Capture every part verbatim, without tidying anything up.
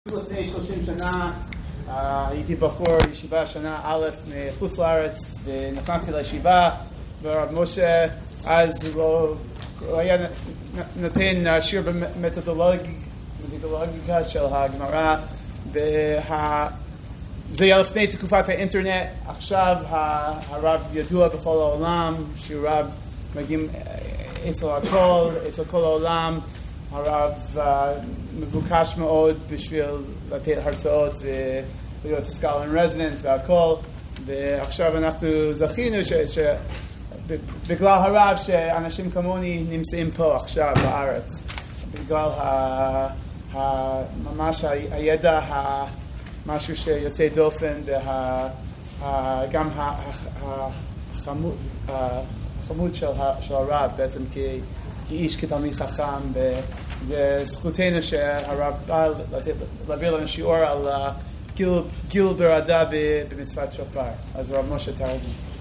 לפני שלושים שנה הייתי בחור ישיבה שנה א' מחוץ לארץ ונכנסתי לישיבה והרב משה אז הוא היה נתן שיר במתודולוגיה של הגמרא וזה היה לפני תקופת האינטרנט. עכשיו הרב ידוע בכל העולם שהוא רב מגיעים אצל הכל, אצל כל העולם. הרב uh, מבוקש מאוד בשביל לתת הרצאות ולהיות סקלר רזידנס והכל, ועכשיו אנחנו זכינו שבגלל הרב שאנשים כמוני נמצאים פה עכשיו בארץ בגלל ה, ה, ממש ה, הידע ה, משהו שיוצא דופן וה, ה, גם ה, ה, החמוד, החמוד של, של הרב בעצם כי כאיש, כתלמיד חכם, וזה זכותנו שהרב בא להעביר לנו שיעור על גיל ברעדה במצוות שופר. אז רב משה תרגום.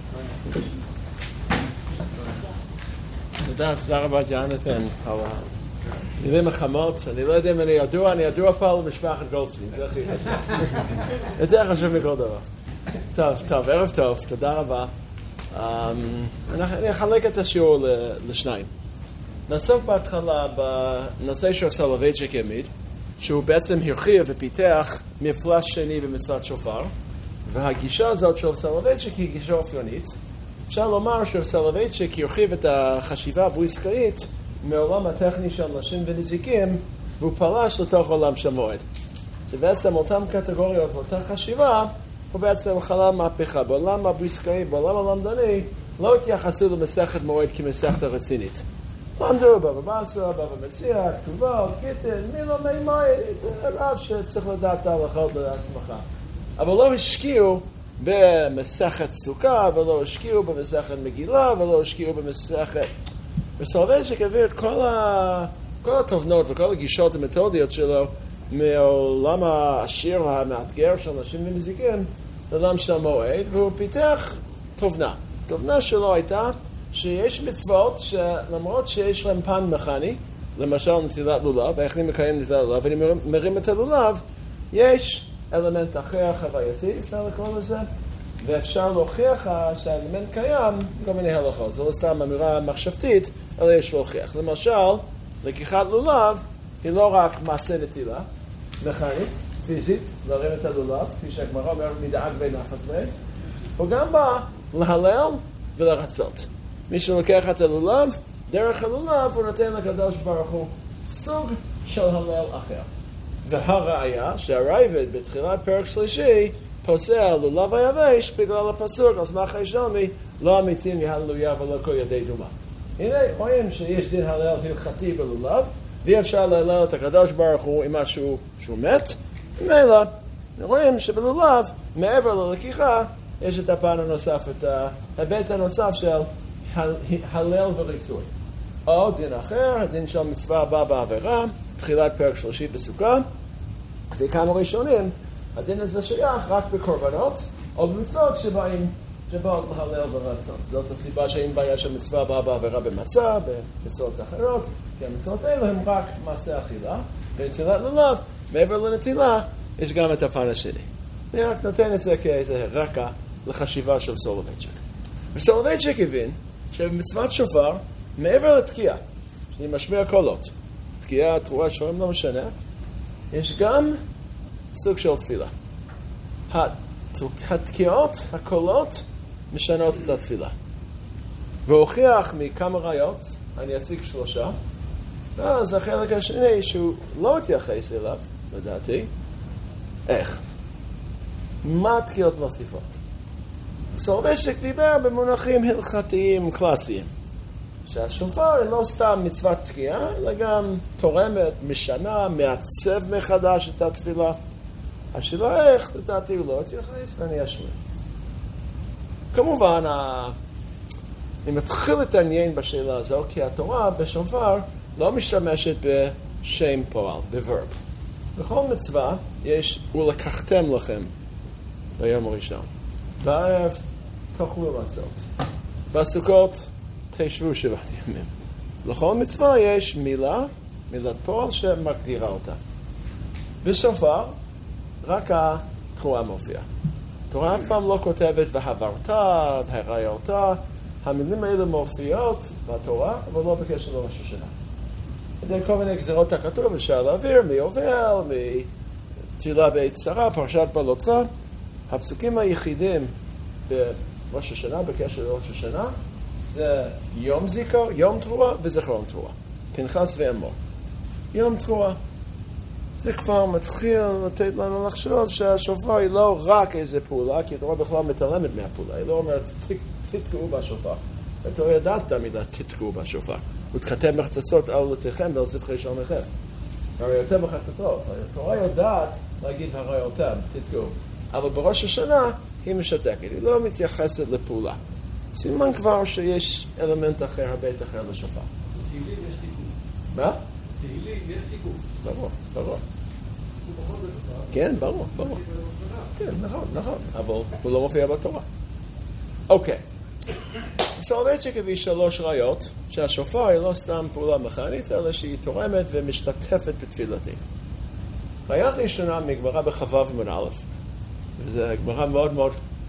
תודה, תודה רבה ג'ונתן על המילים החמות. אני לא יודע אם אני ידוע, אני ידוע פה על משפחת גולדשטיין, זה הכי חשוב. יותר חשוב מכל דבר. טוב, טוב, ערב טוב, תודה רבה. אני אחלק את השיעור לשניים. נעסוק בהתחלה בנושא של סולובייצ'יק העמיד, שהוא בעצם הרחיב ופיתח מפלס שני במצוות שופר, והגישה הזאת של סולובייצ'יק היא גישה אופיינית. אפשר לומר שסולובייצ'יק הרחיב את החשיבה הבריסקאית מעולם הטכני של נשים ונזיקים, והוא פלש לתוך עולם של מועד. שבעצם אותן קטגוריות ואותה חשיבה, הוא בעצם חלל מהפכה. בעולם הבריסקאי, בעולם הלמדני, לא התייחסו למסכת מועד כמסכת רצינית. למדו, בבא בסרה, בבא מציע, כתובות, קיטן, מילה מימי, זה רב שצריך לדעת ההלכות להסמכה. אבל לא השקיעו במסכת סוכה, ולא השקיעו במסכת מגילה, ולא השקיעו במסכת... וסולובייצ'יק הביא את כל, ה... כל התובנות וכל הגישות המתודיות שלו מעולם העשיר והמאתגר של נשים ונזיקים לעולם של מועד, והוא פיתח תובנה. התובנה שלו הייתה שיש מצוות שלמרות שיש להם פן מכני, למשל נטילת לולב, איך אני מקיים נטילת לולב, ואני מרים את הלולב, יש אלמנט אחר חווייתי, אפשר לקרוא לזה, ואפשר להוכיח שהאלמנט קיים כל מיני הלכות. זו לא סתם אמירה מחשבתית, אלא יש להוכיח. למשל, לקיחת לולב היא לא רק מעשה נטילה, מכנית, פיזית, להרים את הלולב, כפי שהגמרא אומרת מדאג ונחת בין, הוא גם בא להלל ולרצות. מי שלוקח את הלולב, דרך הלולב הוא נותן לקדוש ברוך הוא סוג של הלל אחר. והראיה שהרייבד בתחילת פרק שלישי פוסע לולב היבש בגלל הפסוק, אז מה חיישומי, לא אמיתים יהללויה ולא כל ידי דומה. הנה רואים שיש דין הלל הלכתי בלולב, ואי אפשר להלל את הקדוש ברוך הוא עם משהו שהוא מת. ממילא רואים שבלולב, מעבר ללקיחה, יש את הפן הנוסף, את ההיבט הנוסף של הלל וריצוי. או דין אחר, הדין של מצווה הבאה בעבירה, תחילת פרק שלישי בסוכה, וכמה ראשונים, הדין הזה שייך רק בקורבנות, או במצוות שבאים, שבאות להלל ורצות. זאת הסיבה שאין בעיה של מצווה הבאה בעבירה במצה, במצוות אחרות, כי המצוות האלה הם רק מעשה אכילה, ונטילת לולב, מעבר לנטילה, יש גם את הפן השני. אני רק נותן את זה כאיזה רקע לחשיבה של סולובייצ'יק. וסולובייצ'יק הבין שבמצוות שופר, מעבר לתקיעה, שהיא משמיע קולות, תקיעה, תרועה, שורים, לא משנה, יש גם סוג של תפילה. התקיעות, הקולות, משנות את התפילה. והוכיח מכמה ראיות, אני אציג שלושה, ואז החלק השני שהוא לא התייחס אליו, לדעתי, איך? מה התקיעות מוסיפות? סולובייצ'יק דיבר במונחים הלכתיים קלאסיים, שהשופר היא לא סתם מצוות תקיעה, אלא גם תורמת, משנה, מעצב מחדש את התפילה. השאלה איך, לדעתי הוא לא התייחס, ואני אשמע. כמובן, אני מתחיל להתעניין בשאלה הזו, כי התורה בשופר לא משתמשת בשם פועל, בוורב. בכל מצווה יש ולקחתם לכם ביום הראשון. בערב תאכלו מצות. בסוכות תשבו שבעת ימים. לכל מצווה יש מילה, מילת פועל שמגדירה אותה. בשופר, רק התרועה מופיעה. התורה אף פעם לא כותבת והעברת, והראית, המילים האלה מופיעות בתורה, אבל לא בקשר לראש השנה. כדי כל מיני גזירות הכתוב, אפשר להעביר מיובל, מתהילה בעת צרה, פרשת בעלותך. הפסוקים היחידים בראש השנה, בקשר לראש השנה, זה יום זיכרון, יום תרועה וזיכרון תרועה. פנחס ואמור. יום תרועה. זה כבר מתחיל לתת לנו לחשוב שהשופר היא לא רק איזה פעולה, כי התורה בכלל מתעלמת מהפעולה. היא לא אומרת, תתקעו בשופר. התורה ידעת המילה תתקעו בשופר. ותכתב מחצצות על עולותיכם ועל ספחי שלומכם. הרי יותר מחצצות. התורה יודעת להגיד הרי אותם, תתקעו. אבל בראש השנה היא משתקת. היא לא מתייחסת לפעולה. סימן כבר שיש אלמנט אחר, הבית אחר לשופר. תהילים יש תיקון. מה? תהילים יש תיקון. ברור, ברור. הוא פחות בתורה. כן, ברור, ברור. כן, נכון, נכון. אבל הוא לא מופיע בתורה. אוקיי. סולובייצ'יק הביא שלוש ראיות שהשופר היא לא סתם פעולה מכנית, אלא שהיא תורמת ומשתתפת בתפילתי. ראיה ראשונה מגמרא בחווה עמוד א', וזו גמרא מאוד מאוד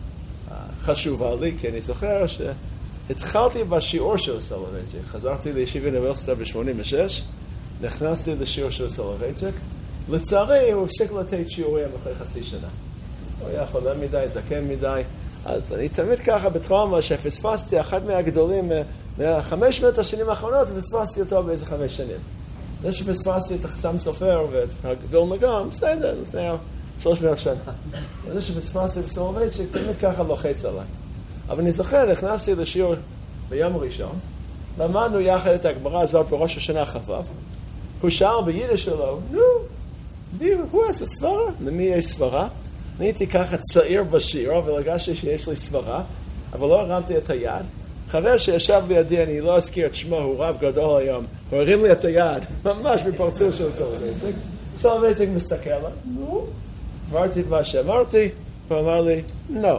חשובה לי, כי אני זוכר שהתחלתי בשיעור של סולובייצ'יק. חזרתי לישיבה אוניברסיטה ב-שמונים ושש, נכנסתי לשיעור של סולובייצ'יק. לצערי הוא הפסיק לתת שיעורים אחרי חצי שנה. הוא היה חולה מדי, זקן מדי. אז אני תמיד ככה בטראומה שפספסתי אחד מהגדולים מהחמש מאות השנים האחרונות, ופספסתי אותו באיזה חמש שנים. זה שפספסתי את החסם סופר ואת הגדול נגום, בסדר, לפני שלוש מאות שנה. זה שפספסתי את סולובייצ'יק, תמיד ככה לוחץ עליי. אבל אני זוכר, נכנסתי לשיעור ביום ראשון, למדנו יחד את הגמרא הזאת בראש השנה חבב. הוא שאל ביידיש שלו, נו, הוא עשה סברה? למי יש סברה? אני הייתי ככה צעיר בשיעור, ולגשתי שיש לי סברה, אבל לא הרמתי את היד. חבר שישב בידי, אני לא אזכיר את שמו, הוא רב גדול היום, הוא הרים לי את היד, ממש בפרצוף של סולובייצ'יק. סולובייצ'יק מסתכל עליי, נו, אמרתי את מה שאמרתי, הוא אמר לי, לא.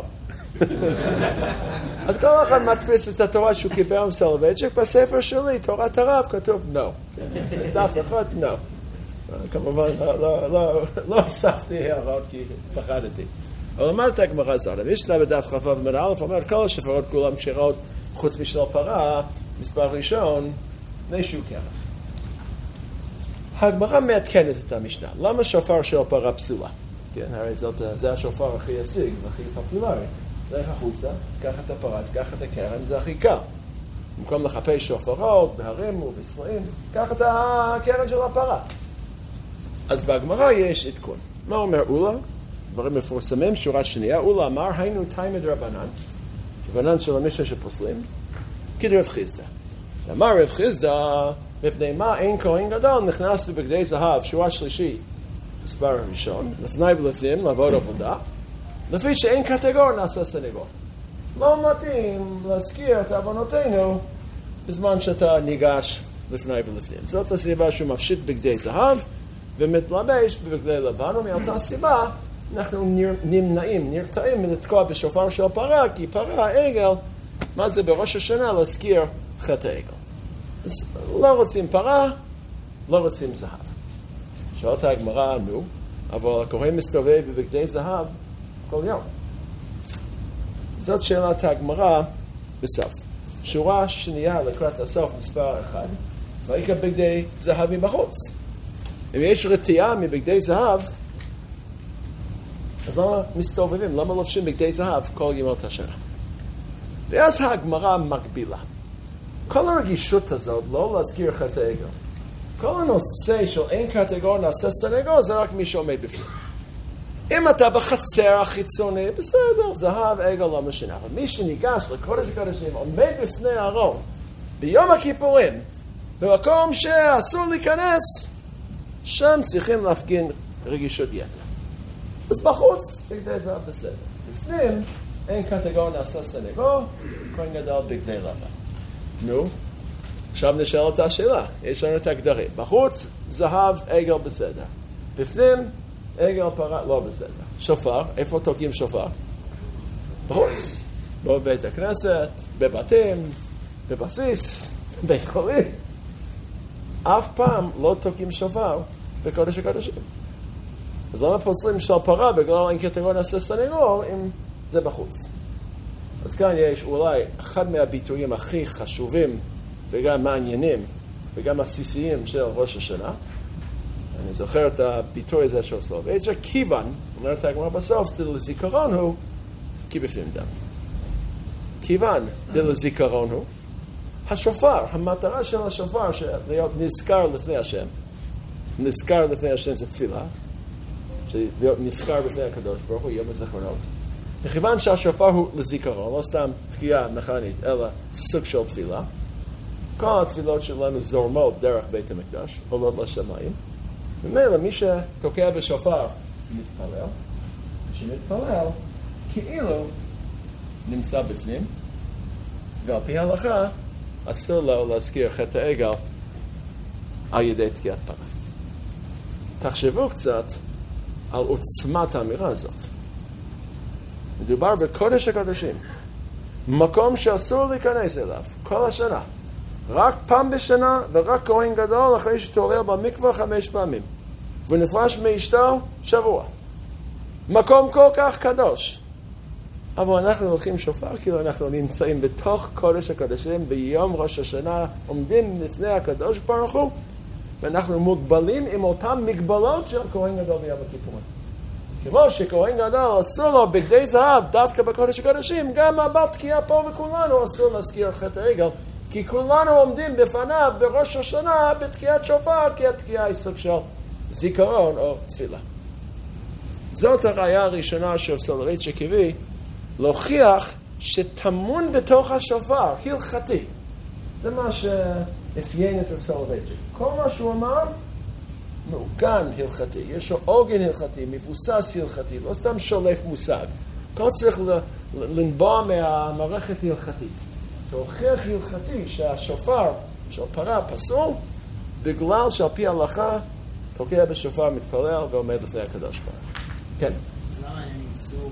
אז כל אחד מדפיס את התורה שהוא קיבל עם סולובייצ'יק, בספר שלי, תורת הרב, כתוב לא. דף אחד, לא. כמובן, לא אספתי הערות כי פחדתי. אבל למד את הגמרא הזאת, המשנה בדף כ"ו עמוד א' אומר, כל השופרות כולם כשירות חוץ משל פרה, מספר ראשון, נשו כרך. הגמרא מעדכנת את המשנה. למה שופר של פרה פסולה? כן, הרי זה השופר הכי ישיג והכי פופולרי. דרך החוצה, קח את הפרה, קח את הקרן, זה הכי קל. במקום לחפש שופרות, בהרים ובסלעים, קח את הקרן של הפרה. אז בהגמרא יש עדכון. מה אומר אולה? דברים מפורסמים, שורה שנייה. אולה אמר, היינו תימא דרבנן, רבנן של המשנה שפוסלים, כדרב חיסדא. אמר רב חיסדא, מפני מה אין כהן גדול נכנס בבגדי זהב, שורה שלישי, מספר ראשון, לפני ולפנים, לעבוד עבודה, לפי שאין קטגור נעשה סנגור. לא מתאים להזכיר את עוונותינו בזמן שאתה ניגש לפני ולפנים. זאת הסיבה שהוא מפשיט בגדי זהב, ומתלבש בבגדי לבן, ומאותה סיבה אנחנו נמנעים, נרתעים מלתקוע בשופר של פרה, כי פרה, עגל, מה זה בראש השנה להזכיר חטא העגל. אז לא רוצים פרה, לא רוצים זהב. שאלת הגמרא, נו, אבל הכהן מסתובב בבגדי זהב כל יום. זאת שאלת הגמרא בסוף. שורה שנייה לקראת הסוף, מספר אחד, ויקרא בגדי זהב מבחוץ. אם יש רתיעה מבגדי זהב, אז למה מסתובבים? למה לובשים בגדי זהב כל ימות השנה? ואז הגמרא מקבילה. כל הרגישות הזאת, לא להזכיר חטא העגל. כל הנושא של אין קטגור נעשה סנגור, זה רק מי שעומד בפנים. אם אתה בחצר החיצוני, בסדר, זהב, עגל, לא משנה. אבל מי שניגש לקודש הקודשים, עומד בפני הארון, ביום הכיפורים, במקום שאסור להיכנס, שם צריכים להפגין רגישות יתר. אז בחוץ, בגדי זהב בסדר. בפנים, אין קטגור נעשה סנגור, כהן גדול בגדי לבן. נו, עכשיו נשאל את השאלה, יש לנו את הגדרים. בחוץ, זהב, עגל בסדר. בפנים, עגל פרה, לא בסדר. שופר, איפה תוקעים שופר? בחוץ. בבית הכנסת, בבתים, בבסיס, בית חולים. אף פעם לא תוקעים שופר בקודש הקודשים. אז למה פוסלים של פרה בגלל אין קטגוריה נעשה סנגור אם זה בחוץ? אז כאן יש אולי אחד מהביטויים הכי חשובים וגם מעניינים וגם עסיסיים של ראש השנה. אני זוכר את הביטוי הזה של סולובייצ'יק, כיוון, אומרת הגמרא בסוף, דלזיכרון הוא כי בפנים דם. כיוון דלזיכרון הוא, השופר, המטרה של השופר, להיות נזכר לפני השם, נזכר לפני השם זה תפילה, להיות נזכר לפני הקדוש ברוך הוא, יום הזיכרונות. מכיוון שהשופר הוא לזיכרון, לא סתם תקיעה מכנית, אלא סוג של תפילה, כל התפילות שלנו זורמות דרך בית המקדש, עולות לשמיים, ומילא מי שתוקע בשופר מתפלל, שמתפלל כאילו נמצא בפנים, ועל פי ההלכה אסור לו להזכיר חטא העגל על ידי תקיעת פרה. תחשבו קצת על עוצמת האמירה הזאת. מדובר בקודש הקודשים, מקום שאסור להיכנס אליו כל השנה, רק פעם בשנה ורק כהן גדול אחרי שתעורר במקווה חמש פעמים ונפרש מאשתו שבוע. מקום כל כך קדוש. אבל אנחנו הולכים שופר כאילו אנחנו נמצאים בתוך קודש הקודשים ביום ראש השנה, עומדים לפני הקדוש ברוך הוא, ואנחנו מוגבלים עם אותם מגבלות של כהן גדול ביום הכיפורים. כמו שכהן גדול אסור לו בגדי זהב דווקא בקודש הקודשים, גם הבת תקיעה פה וכולנו אסור להזכיר חטא העגל, כי כולנו עומדים בפניו בראש השנה בתקיעת שופר, כי התקיעה היא סוג של זיכרון או תפילה. זאת הראיה הראשונה של סולובייצ'יק הביא, להוכיח שטמון בתוך השופר, הלכתי. זה מה שאפיין את סולובייצ'יק. כל מה שהוא אמר, מעוגן הלכתי. יש לו עוגן הלכתי, מבוסס הלכתי, לא סתם שולף מושג. כל צריך לנבוע מהמערכת הלכתית. זה הוכיח הלכתי שהשופר של פרה פסול, בגלל שעל פי ההלכה, תוקע בשופר, מתפלל ועומד לפני הקדוש ברוך הוא. כן? למה אין איסור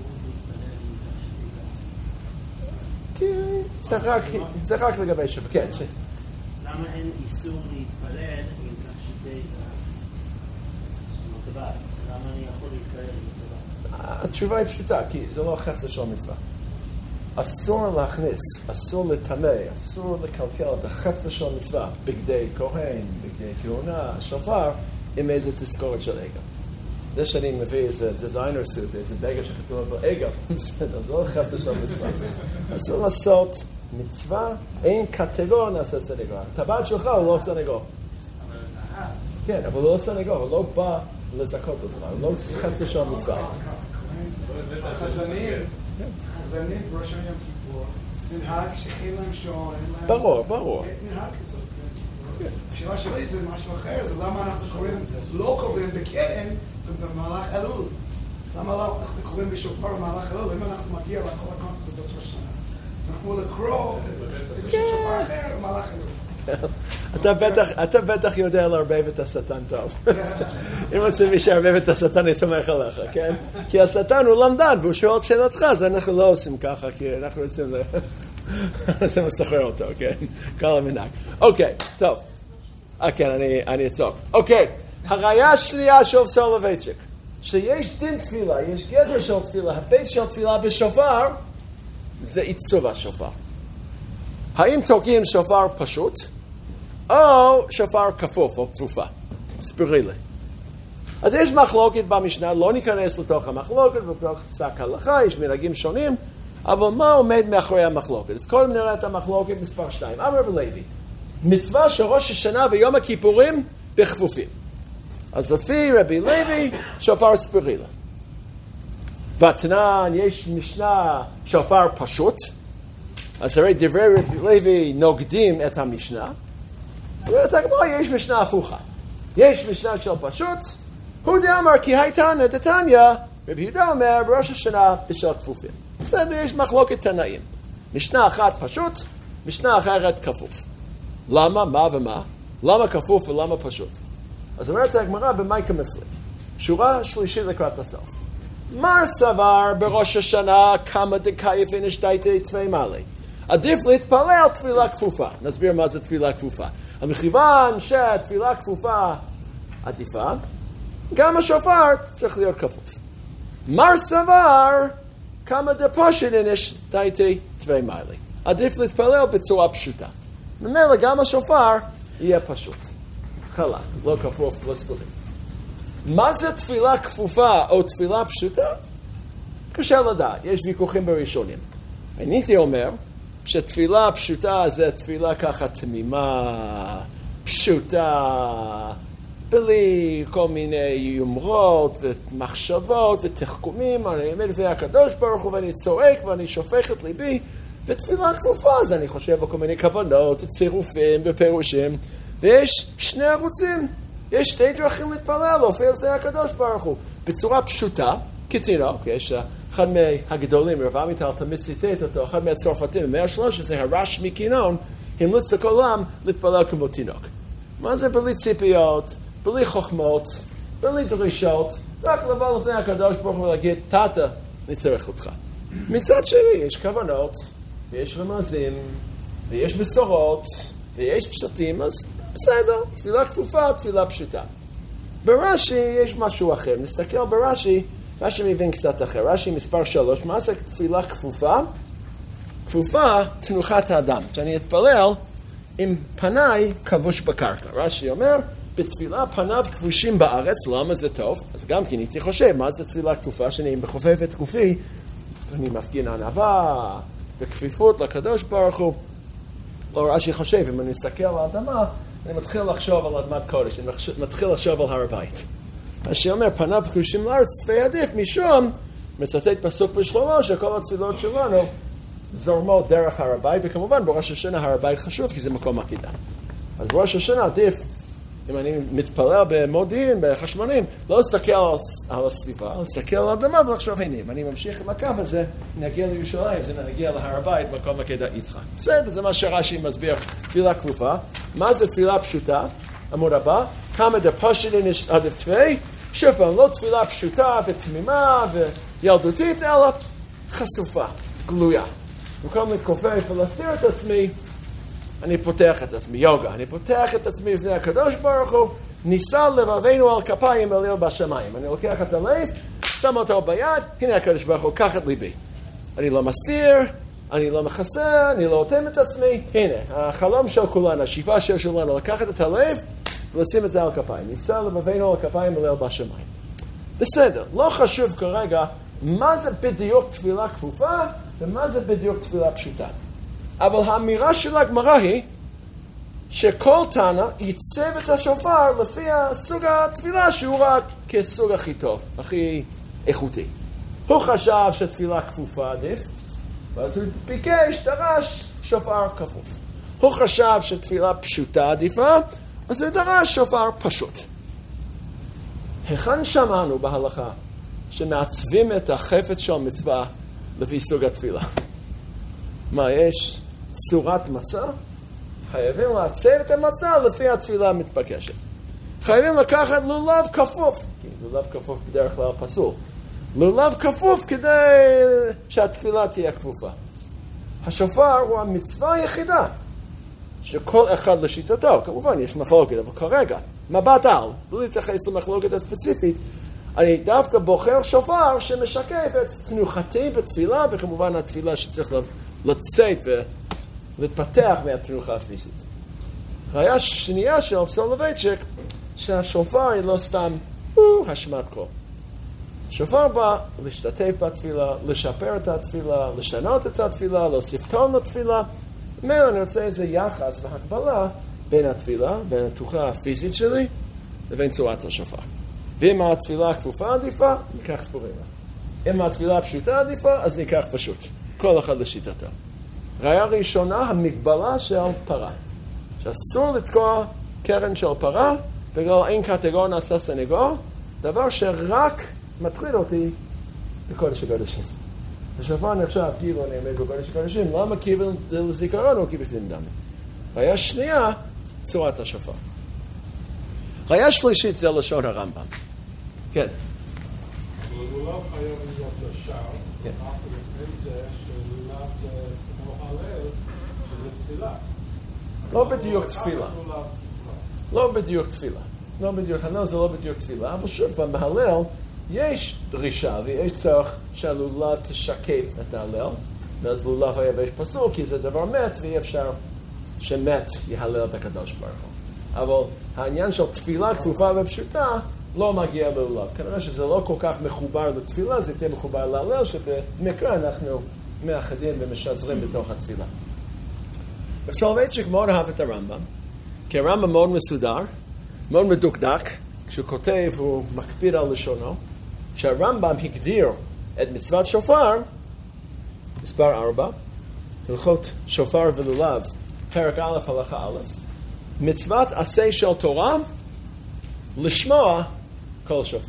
להתפלל? כי זה רק לגבי שופר, כן. למה אין איסור להתפלל עם תכשיטי זהב? למה אני יכול להתפלל עם דבר? התשובה היא פשוטה, כי זה לא חפץ של מצווה. אסור להכניס, אסור לטמא, אסור לקלקל את החפץ של מצווה בגדי כהן, בגדי כהונה, שופר, עם איזה תזכורת של עגל. זה שאני מביא איזה דיזיינר סוט, איזה דגל שכתוב בו עגל, בסדר, זה לא חפץ של מצווה. אסור לעשות מצווה, אין קטגור נעשה סנגור. הטבעת שלך הוא לא סנגור. אבל זהב. כן, אבל הוא לא סנגור, הוא לא בא לזכות אותך, הוא לא חפץ של מצווה. החזנים, חזנים בראש יום כיפור, ננהג שאין להם שעון, אין להם... ברור, ברור. ננהג כזאת. השאלה שלי זה משהו אחר, זה למה אנחנו קוראים, לא קוראים בקרן במהלך אלול. למה לא אנחנו קוראים בשופר במהלך אלול, אם אנחנו מגיע לכל הקונטקסט הזאת של השנה. אנחנו לקרוא איזה שופר אחר במהלך אלול. אתה בטח יודע לערבב את השטן טוב. אם רוצים מי שערבב את השטן, אני סומך עליך, כן? כי השטן הוא למדן, והוא שואל את שאלתך, אז אנחנו לא עושים ככה, כי אנחנו רוצים לסחרר אותו, כן? כל המנהג. אוקיי, טוב. כן, אני אצוק. אוקיי, הראיה השנייה של סולובייצ'יק, שיש דין תפילה, יש גדר של תפילה, הבית של תפילה בשופר, זה עיצוב השופר. האם תוקעים שופר פשוט, או שופר כפוף או כפופה, ספירילי. אז יש מחלוקת במשנה, לא ניכנס לתוך המחלוקת, בתוך פסק הלכה, יש מנהגים שונים, אבל מה עומד מאחורי המחלוקת? אז קודם נראה את המחלוקת מספר שתיים. אמר רבי לוי, מצווה של ראש השנה ויום הכיפורים בכפופים. אז לפי רבי לוי, שופר ספירילי. בתנן יש משנה שופר פשוט, אז הרי דברי רבי לוי נוגדים את המשנה, אומרת הגמרא, יש משנה הפוכה. יש משנה של פשוט, הוא דאמר כי הייתנא דתניא, רבי יהודה אומר בראש השנה בשל כפופים. בסדר, יש מחלוקת תנאים. משנה אחת פשוט, משנה אחרת כפוף. למה? מה ומה? למה כפוף ולמה פשוט? אז אומרת הגמרא במייקה מפליג. שורה שלישית לקראת הסוף. מר סבר בראש השנה כמה דקייפין השתייתי תפי מלא. עדיף להתפלל תפילה כפופה. נסביר מה זה תפילה כפופה. מכיוון שתפילה כפופה עדיפה, גם השופר צריך להיות כפוף. מר סבר, כמה דפושט יש דייתי תווי מיילי. עדיף להתפלל בצורה פשוטה. ממילא גם השופר יהיה פשוט. חלק, לא כפוף, לא ספורים. מה זה תפילה כפופה או תפילה פשוטה? קשה לדעת, יש ויכוחים בראשונים. אני הייתי אומר שתפילה פשוטה זה תפילה ככה תמימה, פשוטה, בלי כל מיני יומרות ומחשבות ותחכומים. אני עומד לפני הקדוש ברוך הוא ואני צועק ואני שופך את ליבי. ותפילה כפופה, אז אני חושב על כל מיני כוונות וצירופים ופירושים. ויש שני ערוצים, יש שתי דרכים להתפלל, להופיע לפני הקדוש ברוך הוא. בצורה פשוטה, כתינוק, יש אחד מהגדולים, רב עמיטל תמיד ציטט אותו, אחד מהצרפתים, במאה ה-שלוש עשרה, הרש מקינון, המליץ לכל העם להתפלל כמו תינוק. מה זה בלי ציפיות, בלי חוכמות, בלי דרישות, רק לבוא לפני הקדוש ברוך הוא ולהגיד, תתה, אני צריך אותך. מצד שני, יש כוונות, ויש רמזים, ויש בשורות, ויש פשטים, אז בסדר, תפילה כפופה, תפילה פשוטה. ברש"י יש משהו אחר, נסתכל ברש"י, רש"י מבין קצת אחר. רש"י מספר שלוש, מה זה תפילה כפופה? כפופה תנוחת האדם, שאני אתפלל עם פניי כבוש בקרקע. רש"י אומר, בתפילה פניו כבושים בארץ, למה זה טוב? אז גם כן הייתי חושב, מה זה תפילה כפופה? שאני מחופף את גופי, ואני מפגין ענווה וכפיפות לקדוש ברוך הוא. לא, רש"י חושב, אם אני מסתכל על האדמה, אני מתחיל לחשוב על אדמת קודש, אני מתחיל לחשוב על הר הבית. רש"י אומר, פניו כבושים לארץ, צפי עדיף, משום, מצטט פסוק בשלמה, שכל התפילות שלנו זורמות דרך הר הבית, וכמובן בראש השנה הר הבית חשוב, כי זה מקום עקידה. אז בראש השנה עדיף, אם אני מתפלל במודיעין, בחשמונים, לא להסתכל על הסביבה, להסתכל על האדמה ולחשוב, הנה, אם אני ממשיך עם הקו הזה, נגיע לירושלים, זה נגיע להר הבית, מקום עקידה יצחק. בסדר, זה מה שרש"י מסביר, תפילה כפופה. מה זה תפילה פשוטה? עמוד הבא, כמה דפשטין עדיף תפי, שוב פעם, לא תפילה פשוטה ותמימה וילדותית, אלא חשופה, גלויה. במקום להתכופף ולהסתיר את עצמי, אני פותח את עצמי, יוגה, אני פותח את עצמי לפני הקדוש ברוך הוא, נישא לבבינו על כפיים אליל בשמיים. אני לוקח את הלב, שם אותו ביד, הנה הקדוש ברוך הוא, קח את ליבי. אני לא מסתיר, אני לא מכסה, אני לא אוטם את עצמי. הנה, החלום של כולנו, השאיפה של שלנו, לקחת את הלב ולשים את זה על כפיים. נישא לבבינו על כפיים אליל בשמיים. בסדר, לא חשוב כרגע מה זה בדיוק תפילה כפופה ומה זה בדיוק תפילה פשוטה. אבל האמירה של הגמרא היא שכל תנא ייצב את השופר לפי הסוג התפילה שהוא רק כסוג הכי טוב, הכי איכותי. הוא חשב שתפילה כפופה עדיף, ואז הוא ביקש, דרש שופר כפוף. הוא חשב שתפילה פשוטה עדיפה, אז הוא דרש שופר פשוט. היכן שמענו בהלכה שמעצבים את החפץ של מצווה לפי סוג התפילה? מה, יש צורת מצה? חייבים לעצב את המצה לפי התפילה המתבקשת. חייבים לקחת לולב כפוף, כי לולב כפוף בדרך כלל פסול. לולב כפוף כדי שהתפילה תהיה כפופה. השופר הוא המצווה היחידה שכל אחד לשיטתו, כמובן יש מחלוקת, אבל כרגע, מבט על, לא להתייחס למחלוקת הספציפית, אני דווקא בוחר שופר שמשקף את תנוחתי בתפילה, וכמובן התפילה שצריך לצאת ולהתפתח מהתנוחה הפיזית. ראיה שנייה של סולובייצ'יק, שהשופר היא לא סתם השמעת קול. השופר בא להשתתף בתפילה, לשפר את התפילה, לשנות את התפילה, להוסיף טון לתפילה. ממילא אני רוצה איזה יחס והקבלה בין התפילה, בין התנוחה הפיזית שלי, לבין צורת השופר. ואם התפילה הכפופה עדיפה, ניקח ספורים. אם התפילה הפשוטה עדיפה, אז ניקח פשוט. כל אחד לשיטתו. ראיה ראשונה, המגבלה של פרה. שאסור לתקוע קרן של פרה, בגלל אין קטגור נעשה סנגור, דבר שרק מטריד אותי בקודש הקודשים. השופר נחשב, כאילו אני אומר בקודש הקודשים, למה כיוון לזיכרון או כבפנים דמי? ראיה שנייה, צורת השופר. ראיה שלישית זה לשון הרמב"ם. כן. הוא לא חייב להיות ישר, רק לפני זה שלולב כמו הלל, שזה תפילה. לא בדיוק תפילה. לא בדיוק תפילה. לא בדיוק, הלל זה לא בדיוק תפילה, אבל שוב, במהלל יש דרישה ויש צורך שהלולב תשקף את ההלל, ואז לולב היה ויש פסוק, כי זה דבר מת, ואי אפשר שמת יהלל את הקדוש ברוך הוא. אבל העניין של תפילה כפופה ופשוטה לא מגיע ללולב. כנראה שזה לא כל כך מחובר לתפילה, זה יהיה מחובר להלל, שבמקרה אנחנו מאחדים ומשזרים בתוך התפילה. וסולובייצ'יק מאוד אהב את הרמב"ם, כי הרמב"ם מאוד מסודר, מאוד מדוקדק, כשהוא כותב הוא מקפיד על לשונו, שהרמב"ם הגדיר את מצוות שופר, מספר ארבע, הלכות שופר ולולב, פרק א' הלכה א', מצוות עשה של תורה, לשמוע כל שופר.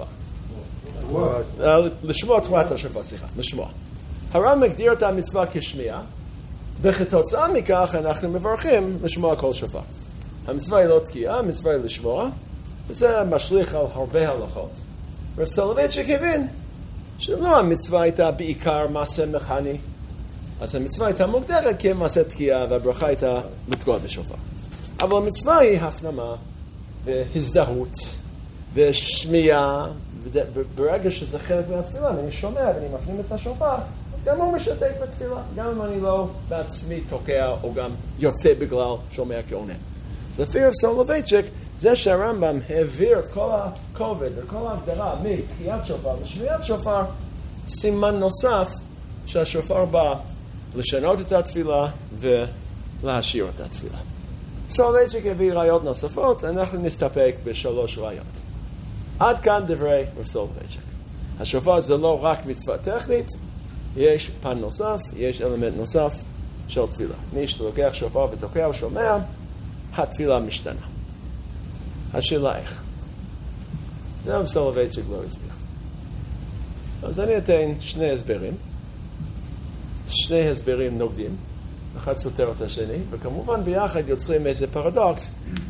לשמוע תרועת השופר, סליחה, לשמוע. הרמב"ם הגדיר את המצווה כשמיעה, וכתוצאה מכך אנחנו מברכים לשמוע כל שופר. המצווה היא לא תקיעה, המצווה היא לשמוע, וזה משליך על הרבה הלכות. רב סולובייצ'יק הבין שלא המצווה הייתה בעיקר מעשה מכני, אז המצווה הייתה מוגדרת כמעשה תקיעה, והברכה הייתה לתקוע בשופר. אבל המצווה היא הפנמה והזדהות ושמיעה, ברגע שזה חלק מהתפילה, אני שומע ואני מפנים את השופר, אז גם הוא משתק בתפילה, גם אם אני לא בעצמי תוקע או גם יוצא בגלל שומע כעונה. אז לפי רב סולובייצ'יק, זה שהרמב"ם העביר כל הכובד וכל ההגדרה מתקיעת שופר לשמיעת שופר, סימן נוסף שהשופר בא לשנות את התפילה ולהשאיר את התפילה. סולובייצ'יק הביא ראיות נוספות, אנחנו נסתפק בשלוש ראיות. עד כאן דברי רב סולובייצ'יק. השופר זה לא רק מצווה טכנית, יש פן נוסף, יש אלמנט נוסף של תפילה. מי שלוקח שופר ותוקע ושומע, התפילה משתנה. השאלה איך? זה רב סולובייצ'יק לא הסביר. אז אני אתן שני הסברים. שני הסברים נוגדים. אחד סותר את השני, וכמובן ביחד יוצרים איזה פרדוקס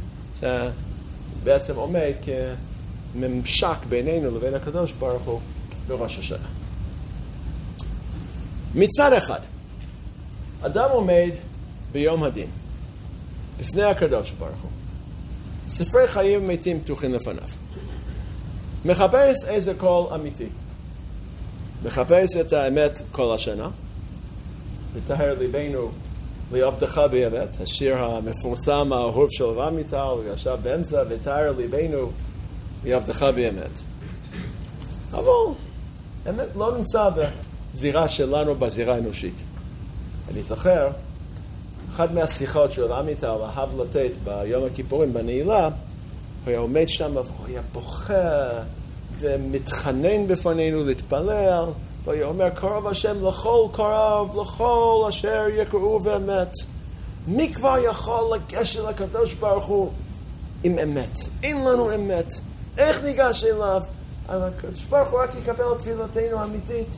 שבעצם עומד כממשק בינינו לבין הקדוש ברוך הוא בראש השנה. מצד אחד, אדם עומד ביום הדין בפני הקדוש ברוך הוא. ספרי חיים ומתים פתוחים לפניו. מחפש איזה קול אמיתי. מחפש את האמת כל השנה. וטהר ליבנו לעבדך באמת, השיר המפורסם האהוב של רב עמיטל, הוא ישב באמצע, וטהר ליבנו לעבדך באמת. אבל האמת לא נמצא בזירה שלנו, בזירה האנושית. אני זוכר, אחד מהשיחות של רב עמיטל אהב לתת ביום הכיפורים בנעילה, הוא היה עומד שם והוא היה בוכה ומתחנן בפנינו להתפלל, והוא היה אומר, קרוב השם לכל קרוב, לכל אשר יקראו באמת. מי כבר יכול לגשת לקדוש ברוך הוא עם אמת? אין לנו אמת. איך ניגש אליו? הקדוש ברוך הוא רק יקבל את תפילתנו האמיתית.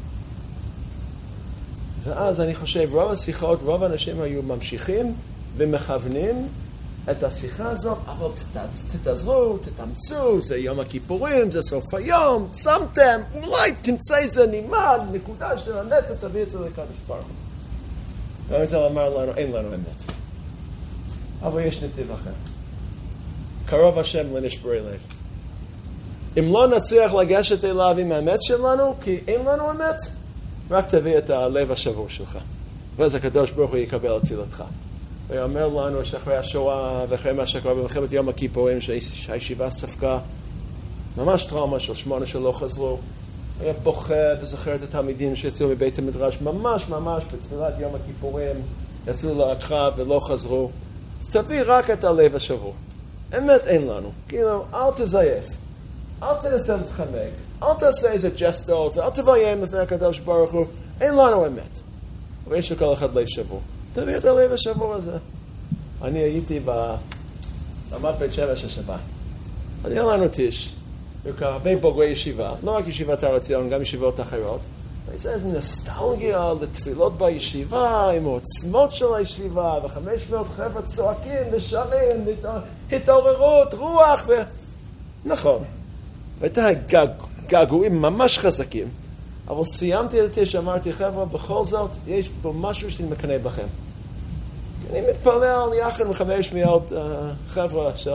ואז אני חושב, רוב השיחות, רוב האנשים היו ממשיכים ומכוונים את השיחה הזאת, אבל תתעזרו, תתאמצו, זה יום הכיפורים, זה סוף היום, שמתם, אולי תמצא איזה נימד, נקודה של אמת, ותביא את זה לקדוש ברוך הוא. והמיטל אמר לנו, אין לנו אמת. אבל יש נתיב אחר. קרוב השם לנשברי לב. אם לא נצליח לגשת אליו עם האמת שלנו, כי אין לנו אמת, רק תביא את הלב השבור שלך. ואז הקדוש ברוך הוא יקבל את תפילתך. ואומר לנו שאחרי השואה ואחרי מה שקרה במלחמת יום הכיפורים, שהישיבה ספקה ממש טראומה של שמונה שלא חזרו. היה בוכה וזוכר את התלמידים שיצאו מבית המדרש ממש ממש בתפילת יום הכיפורים, יצאו לקרב ולא חזרו. אז תביא רק את הלב השבור. אמת אין לנו. כאילו, אל תזייף. אל תנסה להתחמק. אל תעשה איזה ג'סטות ואל תביים לפני הקדוש ברוך הוא. אין לנו אמת. אבל יש לכל אחד לב שבור. תביא את הלב השבור הזה. אני הייתי ברמת בית שמש השבת. אז היה לנו טיש, הרבה בוגרי ישיבה, לא רק ישיבת הר עציון, גם ישיבות אחרות. וזה איזו נוסטלגיה לתפילות בישיבה, עם העוצמות של הישיבה, וחמש מאות חבר'ה צועקים ושרים, התעוררות, רוח, ו... נכון. והייתה גג, געגועים ממש חזקים. אבל סיימתי את הטיש, אמרתי, חבר'ה, בכל זאת, יש פה משהו שאני מקנא בכם. אני מתפלל יחד עם חמש מאות uh, חבר'ה של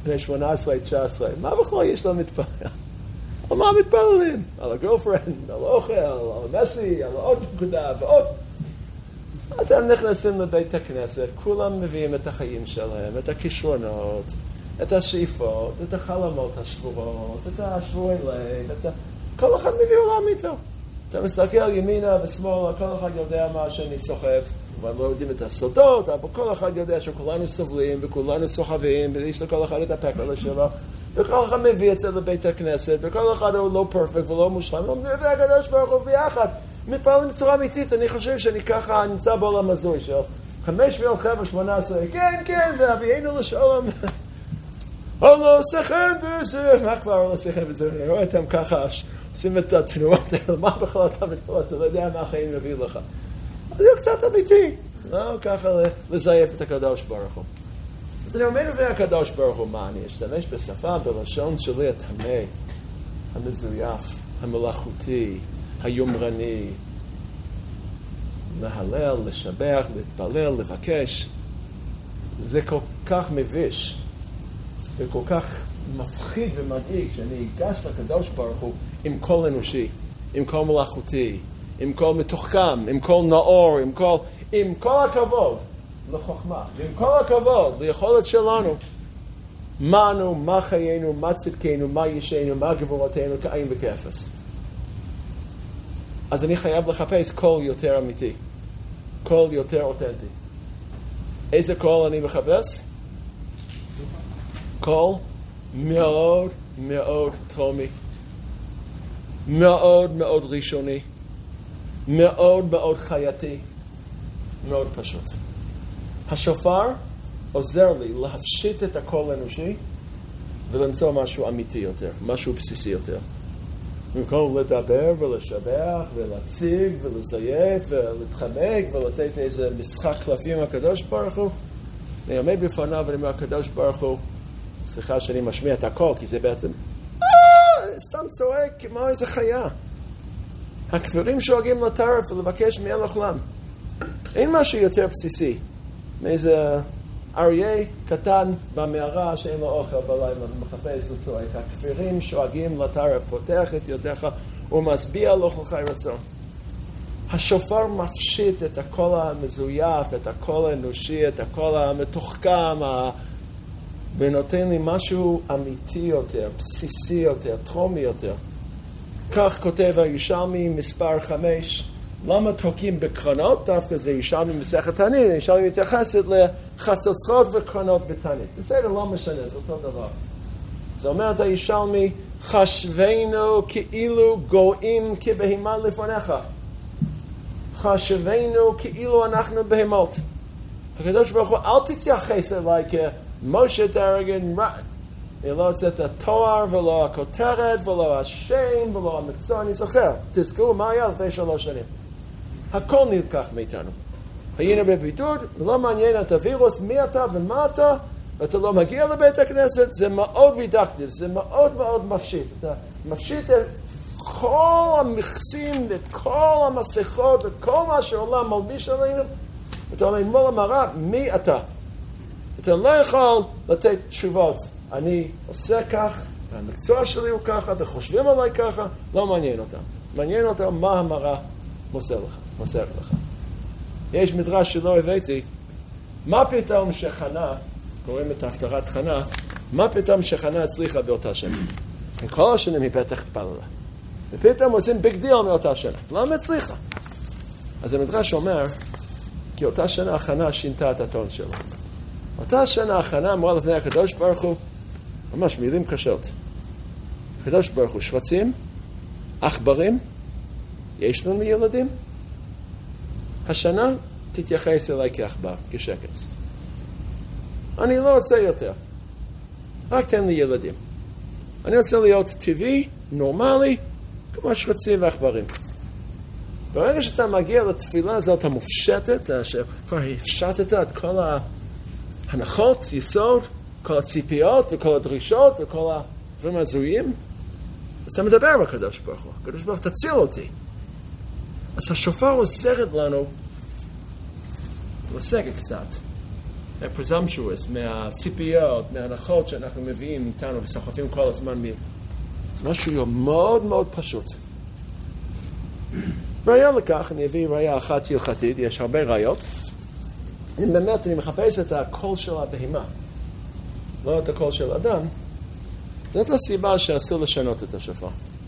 בני שמונה עשרה, תשע עשרה, מה בכלל יש להם מתפלל? על מה מתפללים? על הגרלפרנד, על אוכל, על מסי, על עוד נקודה ועוד. אתם נכנסים לבית הכנסת, כולם מביאים את החיים שלהם, את הכישרונות, את השאיפות, את החלומות השבורות, את השבועי לב, את ה... כל אחד מביא עולם איתו. אתה מסתכל ימינה ושמאלה, כל אחד יודע מה שאני סוחב, אבל לא יודעים את הסודות, אבל כל אחד יודע שכולנו סובלים וכולנו סוחבים, ויש לכל אחד את הפקלה שלו, וכל אחד מביא את זה לבית הכנסת, וכל אחד הוא לא פרפקט ולא מושלם, הוא מביא הקדוש ברוך הוא ביחד. מתפעלים בצורה אמיתית, אני חושב שאני ככה נמצא בעולם הזוי של חמש מאות חבר'ה שמונה עשרה, כן, כן, ואבינו לשלום. הלו, סכם וזה, מה כבר הלו, סכם וזה, אני רואה אתם ככה, עושים את התנועות האלה, מה בכלל אתה מתפעל, אתה לא יודע מה החיים מביא לך. אז זה קצת אמיתי, לא ככה לזייף את הקדוש ברוך הוא. אז אני אומר לביא הקדוש ברוך הוא, מה, אני אשתמש בשפה, בלשון שלי הטמא, המזויף, המלאכותי, היומרני, להלל, לשבח, להתפלל, לבקש. זה כל כך מביש וכל כך מפחיד ומדאיג שאני אגש לקדוש ברוך הוא עם כל אנושי, עם כל מלאכותי, עם כל מתוחכם, עם כל נאור, עם כל, עם כל הכבוד לחוכמה, ועם כל הכבוד ליכולת שלנו, מה אנו, מה חיינו, מה צדקנו, מה ישנו, מה גבורתנו, כאין וכאפס. אז אני חייב לחפש קול יותר אמיתי, קול יותר אותנטי. איזה קול אני מחפש? קול מאוד מאוד תומי, מאוד מאוד ראשוני, מאוד מאוד חייתי, מאוד פשוט. השופר עוזר לי להפשיט את הקול האנושי ולמצוא משהו אמיתי יותר, משהו בסיסי יותר. במקום לדבר ולשבח ולהציג ולזייף ולהתחמק ולתת איזה משחק קלפים הקדוש ברוך הוא, אני עומד בפניו ואני אומר הקדוש ברוך הוא, סליחה שאני משמיע את הכל, כי זה בעצם סתם צועק כמו איזה חיה. הכבירים שואגים לטרף ולבקש מהלך עולם. אין משהו יותר בסיסי מאיזה אריה קטן במערה שאין לו אוכל בלילה ומחפש וצועק. הכבירים שואגים לטרף, פותח את ידיך ומשביע לו כל חי רצון. השופר מפשיט את הקול המזויף, את הקול האנושי, את הקול המתוחכם, ונותן לי משהו אמיתי יותר, בסיסי יותר, טרומי יותר. כך כותב הירושלמי מספר חמש, למה תוקעים בקרנות? דווקא זה ירושלמי מסכת תענית, ירושלמי מתייחסת לחצוצרות וקרנות בתענית. בסדר, לא משנה, זה אותו דבר. זה אומר את הירושלמי, חשבנו כאילו גויים כבהמה לפניך. חשבנו כאילו אנחנו בהמות. הקדוש ברוך הוא, אל תתייחס אליי כמשה תרגן, אני לא רוצה את התואר ולא הכותרת ולא השם ולא המקצוע, אני זוכר. תזכרו מה היה לפני שלוש שנים. הכל נלקח מאיתנו. היינו בבידוד, ולא מעניין את הווירוס, מי אתה ומה אתה, ואתה לא מגיע לבית הכנסת, זה מאוד רידקטיב, זה מאוד מאוד מפשיט. אתה מפשיט את כל המכסים ואת כל המסכות וכל מה שהעולם מלביש עלינו, ואתה אומר, מול המראה, מי אתה? אתה לא יכול לתת תשובות. אני עושה כך, והמקצוע שלי הוא ככה, וחושבים עליי ככה, לא מעניין אותם. מעניין אותם מה המראה מוסר לך, מוסר לך. יש מדרש שלא הבאתי, מה פתאום שחנה, קוראים את הפטרת חנה, מה פתאום שחנה הצליחה באותה שנה? כל השנים היא בטח התפללה. ופתאום עושים ביג דיל מאותה שנה. למה הצליחה? אז המדרש אומר, כי אותה שנה חנה שינתה את הטון שלו. אותה שנה חנה אמרה לפני הקדוש ברוך הוא, ממש מילים קשות. הקדוש ברוך הוא, שרצים, עכברים, יש לנו ילדים? השנה תתייחס אליי כאחבר, כשקץ. אני לא רוצה יותר. רק תן לי ילדים. אני רוצה להיות טבעי, נורמלי, כמו שרצים ועכברים. ברגע שאתה מגיע לתפילה הזאת המופשטת, שכבר הפשטת את כל ההנחות, יסוד, כל הציפיות וכל הדרישות וכל הדברים הזויים, אז אתה מדבר בקדוש ברוך הוא. הקדוש ברוך הוא תציל אותי. אז השופר עוזרת לנו לסגת קצת presumptuous, מהציפיות, מההנחות שאנחנו מביאים איתנו וסחפים כל הזמן. זה משהו מאוד מאוד פשוט. ראיה לכך, אני אביא ראיה אחת הלכתית, יש הרבה ראיות. אם באמת אני מחפש את הקול של הבהמה, לא את הקול של אדם, זאת הסיבה שאסור לשנות את השופר.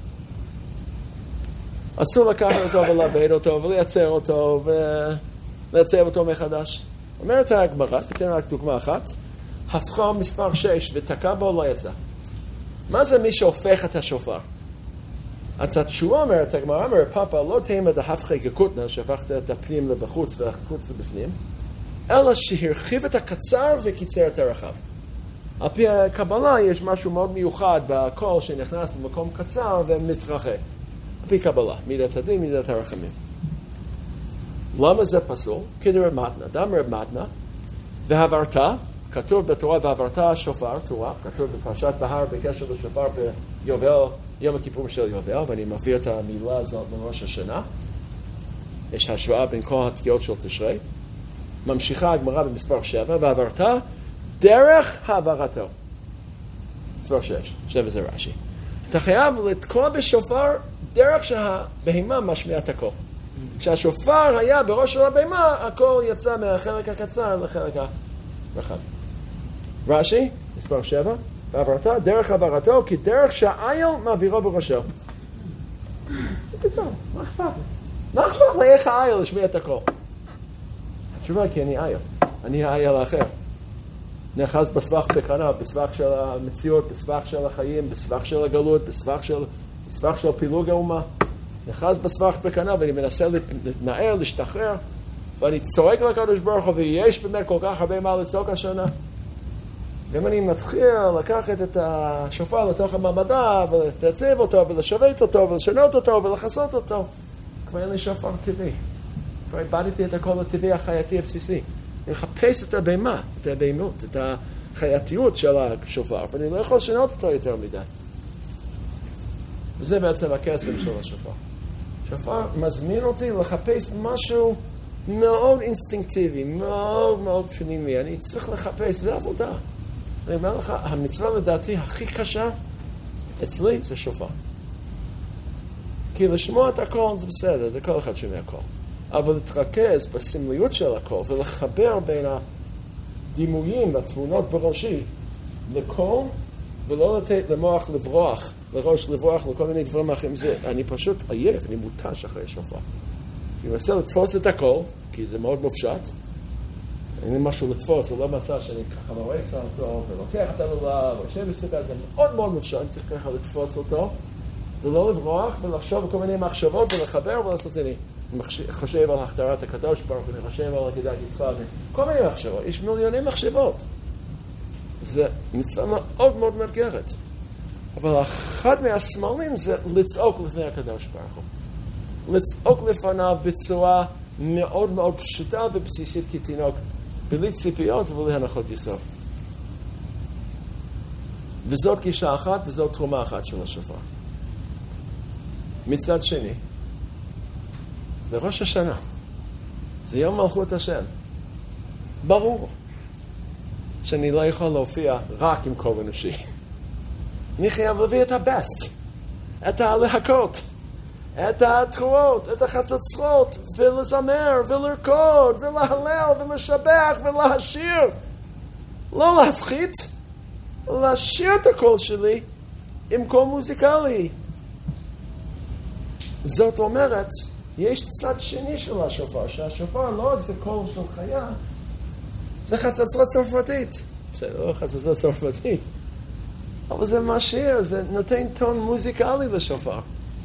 אסור לקחת אותו ולעבד אותו ולייצר אותו ולייצר אותו מחדש. אומרת הגמרא, תתן רק דוגמה אחת, הפכה מספר שש ותקע בו לא יצא. מה זה מי שהופך את השופר? את התשובה אומרת, הגמרא אומרת, פאפה לא תאמה דהפכי כקוטנה, שהפכת את הפנים לבחוץ והחוץ לבפנים, אלא שהרחיב את הקצר וקיצר את הרחב. על פי הקבלה יש משהו מאוד מיוחד בקול שנכנס במקום קצר ומתרחק. על פי קבלה, מידת הדין, מידת הרחמים. למה זה פסול? כדרב מתנה, דם רב מתנה, והעברת, כתוב בתורה והעברת שופר, תורה, כתוב בפרשת בהר בקשר לשופר ביובל, יום הכיפורים של יובל, ואני מביא את המילה הזאת בראש השנה. יש השוואה בין כל התקיעות של תשרי. ממשיכה הגמרא במספר שבע, והעברת דרך העברתו. מספר שש, שבע זה רש"י. אתה חייב לתקוע בשופר דרך שהבהמה משמיעה את הקול. כשהשופר היה בראש של הבהמה, הקול יצא מהחלק הקצר לחלק הרחב. רש"י, מספר שבע, ועברת דרך העברתו, כי דרך שהאייל מעבירו בראשו. פתאום, מה אכפת לי? מה אכפת לי איך האייל ישמיע את הקול? התשובה, כי אני אייל. אני האייל האחר. נאחז בסבך בקנה, בסבך של המציאות, בסבך של החיים, בסבך של הגלות, בסבך של, בסבך של פילוג האומה. נאחז בסבך בקנה ואני מנסה להתנער, להשתחרר, ואני צועק לקדוש ברוך הוא, ויש באמת כל כך הרבה מה לצעוק השנה. ואם אני מתחיל לקחת את השופר לתוך המעמדה, ולהציב אותו, ולשבת אותו, ולשנות אותו, ולחסות אותו, כבר אין לי שופר טבעי. כבר איבדתי את הכל הטבעי החייתי הבסיסי. אני מחפש את הבהמה, את הבהמות, את החייתיות של השופר, ואני לא יכול לשנות אותו יותר מדי. וזה בעצם הקסם של השופר. שופר מזמין אותי לחפש משהו מאוד אינסטינקטיבי, מאוד מאוד פנימי. אני צריך לחפש, זה עבודה. אני אומר לך, המצווה לדעתי הכי קשה אצלי זה שופר. כי לשמוע את הכל זה בסדר, זה כל אחד שומע הכל. אבל להתרכז בסמליות של הכל ולחבר בין הדימויים והתמונות בראשי לכל, ולא לתת למוח לברוח, לראש לברוח לכל מיני דברים אחרים. זה, אני פשוט עייף, אני מותש אחרי שופר. אני מנסה לתפוס את הכל, כי זה מאוד מופשט. אין לי משהו לתפוס, זה לא מצא שאני ככה מראה אותו ולוקח את הלולה ויושב בסוכה, זה מאוד מאוד מופשט, אני צריך ככה לתפוס אותו ולא לברוח ולחשוב בכל מיני מחשבות ולחבר ולעשות אני. אני חושב על הכתרת הקדוש ברוך הוא, אני חושב על עקדת יצחק, כל מיני מחשבות, יש מיליוני מחשבות. זה מצווה מאוד מאוד מאתגרת. אבל אחד מהסמלים זה לצעוק לפני הקדוש ברוך הוא. לצעוק לפניו בצורה מאוד מאוד פשוטה ובסיסית כתינוק, בלי ציפיות ובלי הנחות יסוד. וזאת גישה אחת וזאת תרומה אחת של השופר. מצד שני, זה ראש השנה. זה יום מלכות השם. ברור שאני לא יכול להופיע רק עם קול אנושי. אני חייב להביא את הבסט, את הלהקות, את התרועות, את החצוצרות, ולזמר, ולרקוד, ולהלל, ולשבח, ולהשיר. לא להפחית, להשאיר את הקול שלי עם קול מוזיקלי. זאת אומרת, יש צד שני של השופר, שהשופר לא רק זה קול של חיה, זה חצוצרה צרפתית. בסדר, לא חצוצרה צרפתית. אבל זה משאיר, זה נותן טון מוזיקלי לשופר.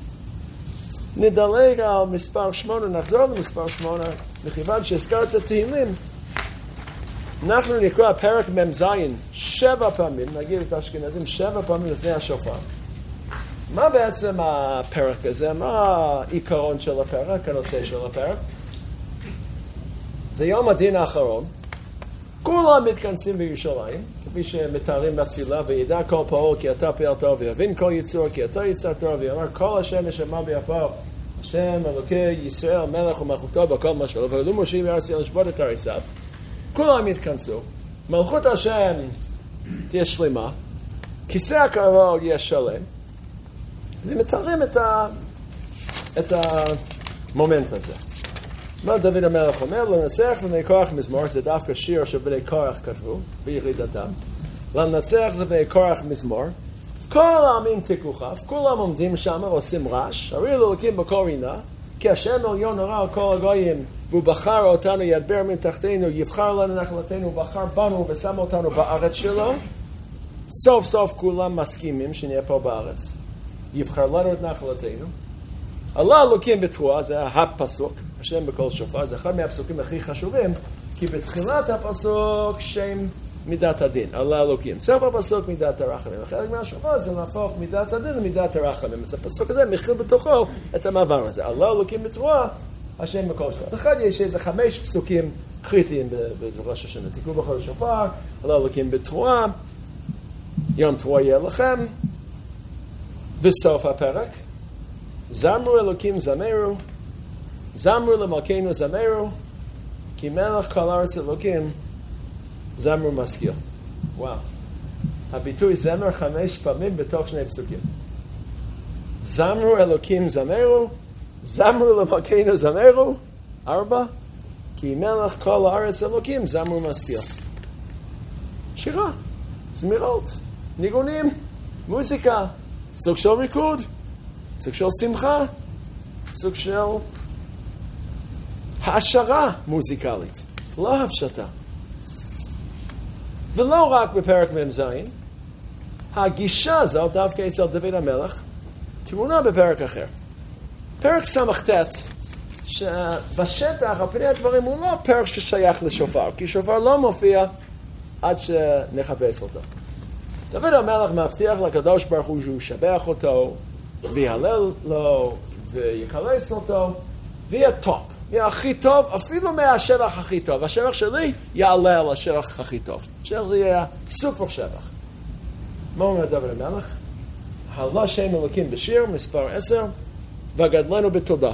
נדלג על מספר שמונה, נחזור למספר שמונה, מכיוון שהזכרת את תהילים, אנחנו נקרא פרק ממזיין שבע פעמים, נגיד את האשכנזים שבע פעמים לפני השופר. מה בעצם הפרק הזה? מה העיקרון של הפרק, הנושא של הפרק? זה יום הדין האחרון. כולם מתכנסים בירושלים, כפי שמתארים בתפילה, וידע כל פעול כי אתה פעל טוב, ויבין כל יצור כי אתה יצר טוב, ויאמר כל השם ישמע ביפו, השם אלוקי ישראל מלך ומלכותו בכל משהו, ועלו משה מארץ ישראל לשבות את הריסת. כולם התכנסו, מלכות השם תהיה שלמה, כיסא הכבוד יהיה שלם, ומתארים את, ה... את המומנט הזה. מה דוד המלך אומר? לנצח לבני קורח מזמור, זה דווקא שיר שבני קורח כתבו בירידתם. לנצח לבני קורח מזמור, כל העמים תיקוחף, כולם עומדים שם ועושים רעש, הרי אלוקים בכל רינה, כי השם עליון נורא על כל הגויים, והוא בחר אותנו, ידבר מתחתנו, יבחר לנו נחלתנו, הוא בחר בנו ושם אותנו בארץ שלו. סוף סוף כולם מסכימים שנהיה פה בארץ. יבחר לנו את נחלתנו. עלה אלוקים בתרועה, זה הפסוק, השם בכל שופר, זה אחד מהפסוקים הכי חשובים, כי בתחילת הפסוק שם מידת הדין, עלה אלוקים. סוף הפסוק מידת הרחמים. חלק מהשופר זה להפוך מידת הדין למידת הרחמים. אז הפסוק הזה מכיל בתוכו את המעבר הזה. עלה אלוקים בתרועה, השם בכל שופר. אחד יש איזה חמש פסוקים קריטיים בראש השנה. תקראו בכל שופר, עלה אלוקים בתרועה, יום תרועה יהיה לכם, בסוף הפרק, זמרו אלוקים זמרו, זמרו למלכנו זמרו, כי מלך כל ארץ אלוקים, זמרו משכיל. וואו. הביטוי זמר חמש פעמים בתוך שני פסוקים. זמרו אלוקים זמרו, זמרו למלכנו זמרו, ארבע, כי מלך כל הארץ אלוקים, זמרו משכיל. שירה, זמירות, ניגונים, מוזיקה, סוג של ריקוד, סוג של שמחה, סוג של העשרה מוזיקלית, לא הפשטה. ולא רק בפרק מ"ז, הגישה הזו דווקא אצל דוד המלך, תמונה בפרק אחר. פרק ס"ט, שבשטח, על פני הדברים, הוא לא פרק ששייך לשופר, כי שופר לא מופיע עד שנחפש אותו. דוד המלך מבטיח לקדוש ברוך הוא שהוא ישבח אותו, ויהלל לו, ויקלס אותו, ויהיה טוב. יהיה הכי טוב, אפילו מהשבח הכי טוב. השבח שלי יעלה על השבח הכי טוב. השבח זה יהיה סופר שבח. מה אומר דוד המלך? הלא שם אלוקים בשיר, מספר עשר, וגדלנו בתודה.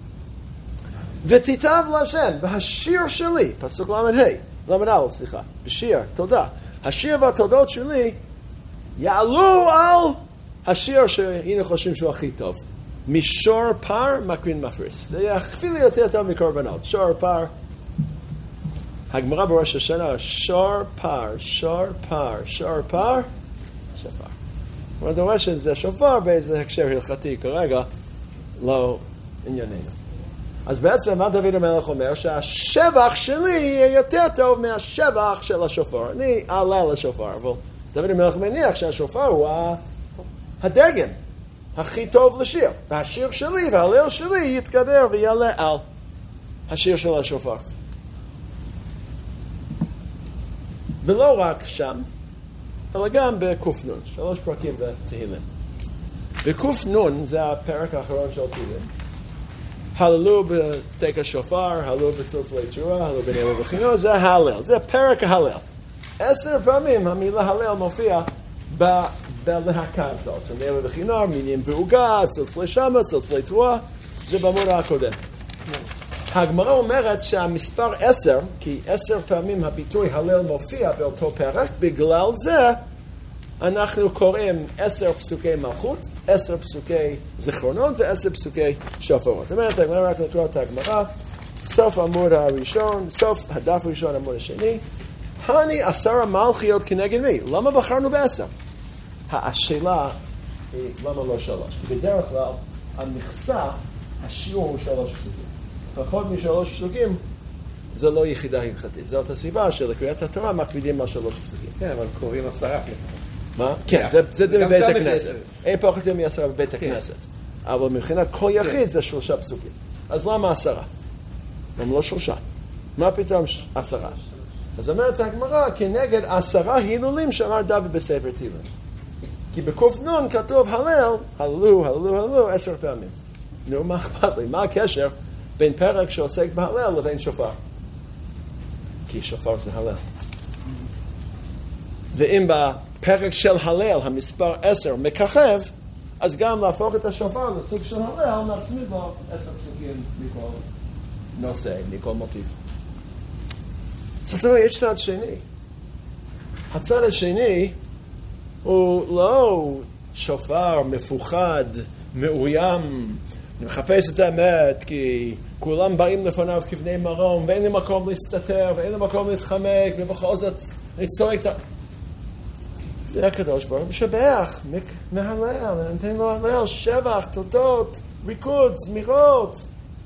ותיטב להשם, והשיר שלי, פסוק למד ה', למד א', סליחה, בשיר, תודה. השיר והתודות שלי יעלו על השיר שהיינו חושבים שהוא הכי טוב. משור פר מקרין מפריס. זה יהיה אפילו יותר טוב מקורבנות. שור פר. הגמרא בראש השנה, שור פר, שור פר, שור פר, שופר. אבל דורש את זה שופר באיזה הקשר הלכתי כרגע, לא ענייננו. אז בעצם מה דוד המלך אומר? שהשבח שלי יהיה יותר טוב מהשבח של השופר. אני אעלה לשופר, אבל דוד המלך מניח שהשופר הוא הדגם הכי טוב לשיר. והשיר שלי וההלל שלי יתגבר ויעלה על השיר של השופר. ולא רק שם, אלא גם בקופנון, שלוש פרקים בתהילים. בקופנון זה הפרק האחרון של תהילים. הללו בתק השופר, הללו בסלסלי תשועה, הללו בנעילה וחינוך, זה ההלל, זה פרק ההלל. עשר פעמים המילה הלל מופיע בלהקה הזאת, נעילה וחינוך, מינים בעוגה, סלסלי שמה, סלסלי תרועה, זה בעמוד הקודם. הגמרא אומרת שהמספר עשר, כי עשר פעמים הביטוי הלל מופיע באותו פרק, בגלל זה אנחנו קוראים עשר פסוקי מלכות, עשר פסוקי זיכרונות ועשר פסוקי שופרות. זאת אומרת, הגמרא רק נקרא את הגמרא, סוף עמוד הראשון, סוף הדף הראשון עמוד השני, הני עשר מלכיות כנגד מי? למה בחרנו בעשר? השאלה היא למה לא שלוש? כי בדרך כלל המכסה, השיעור הוא שלוש פסוקים. פחות משלוש פסוקים זה לא יחידה הלכתית. זאת הסיבה שלקריאת התורה מקפידים על שלוש פסוקים. כן, אבל קוראים עשרה. מה? כן, זה בבית הכנסת. אין פחות יותר מעשרה בבית הכנסת. אבל מבחינת כל יחיד זה שלושה פסוקים. אז למה עשרה? למה לא שלושה? מה פתאום עשרה? אז אומרת הגמרא, כנגד עשרה הילולים שאמר דוד בספר תהילים. כי בקופנון כתוב הלל, הללו, הללו, הללו, עשר פעמים. נו, מה אכפת לי? מה הקשר בין פרק שעוסק בהלל לבין שופר? כי שופר זה הלל. ואם בפרק של הלל המספר עשר מככב, אז גם להפוך את השופר לסוג של הלל, נצמיד לו עשר פסוקים מכל נושא, מכל מוטיב. זאת אומרת, יש צד שני. הצד השני הוא לא שופר מפוחד, מאוים, אני מחפש את האמת כי כולם באים לפניו כבני מרום ואין לי מקום להסתתר ואין לי מקום להתחמק ובכל זאת אני צועק את ה... זה הקדוש ברוך הוא משבח, מהלל, נותן לו הלל, שבח, תודות, ריקוד, זמירות.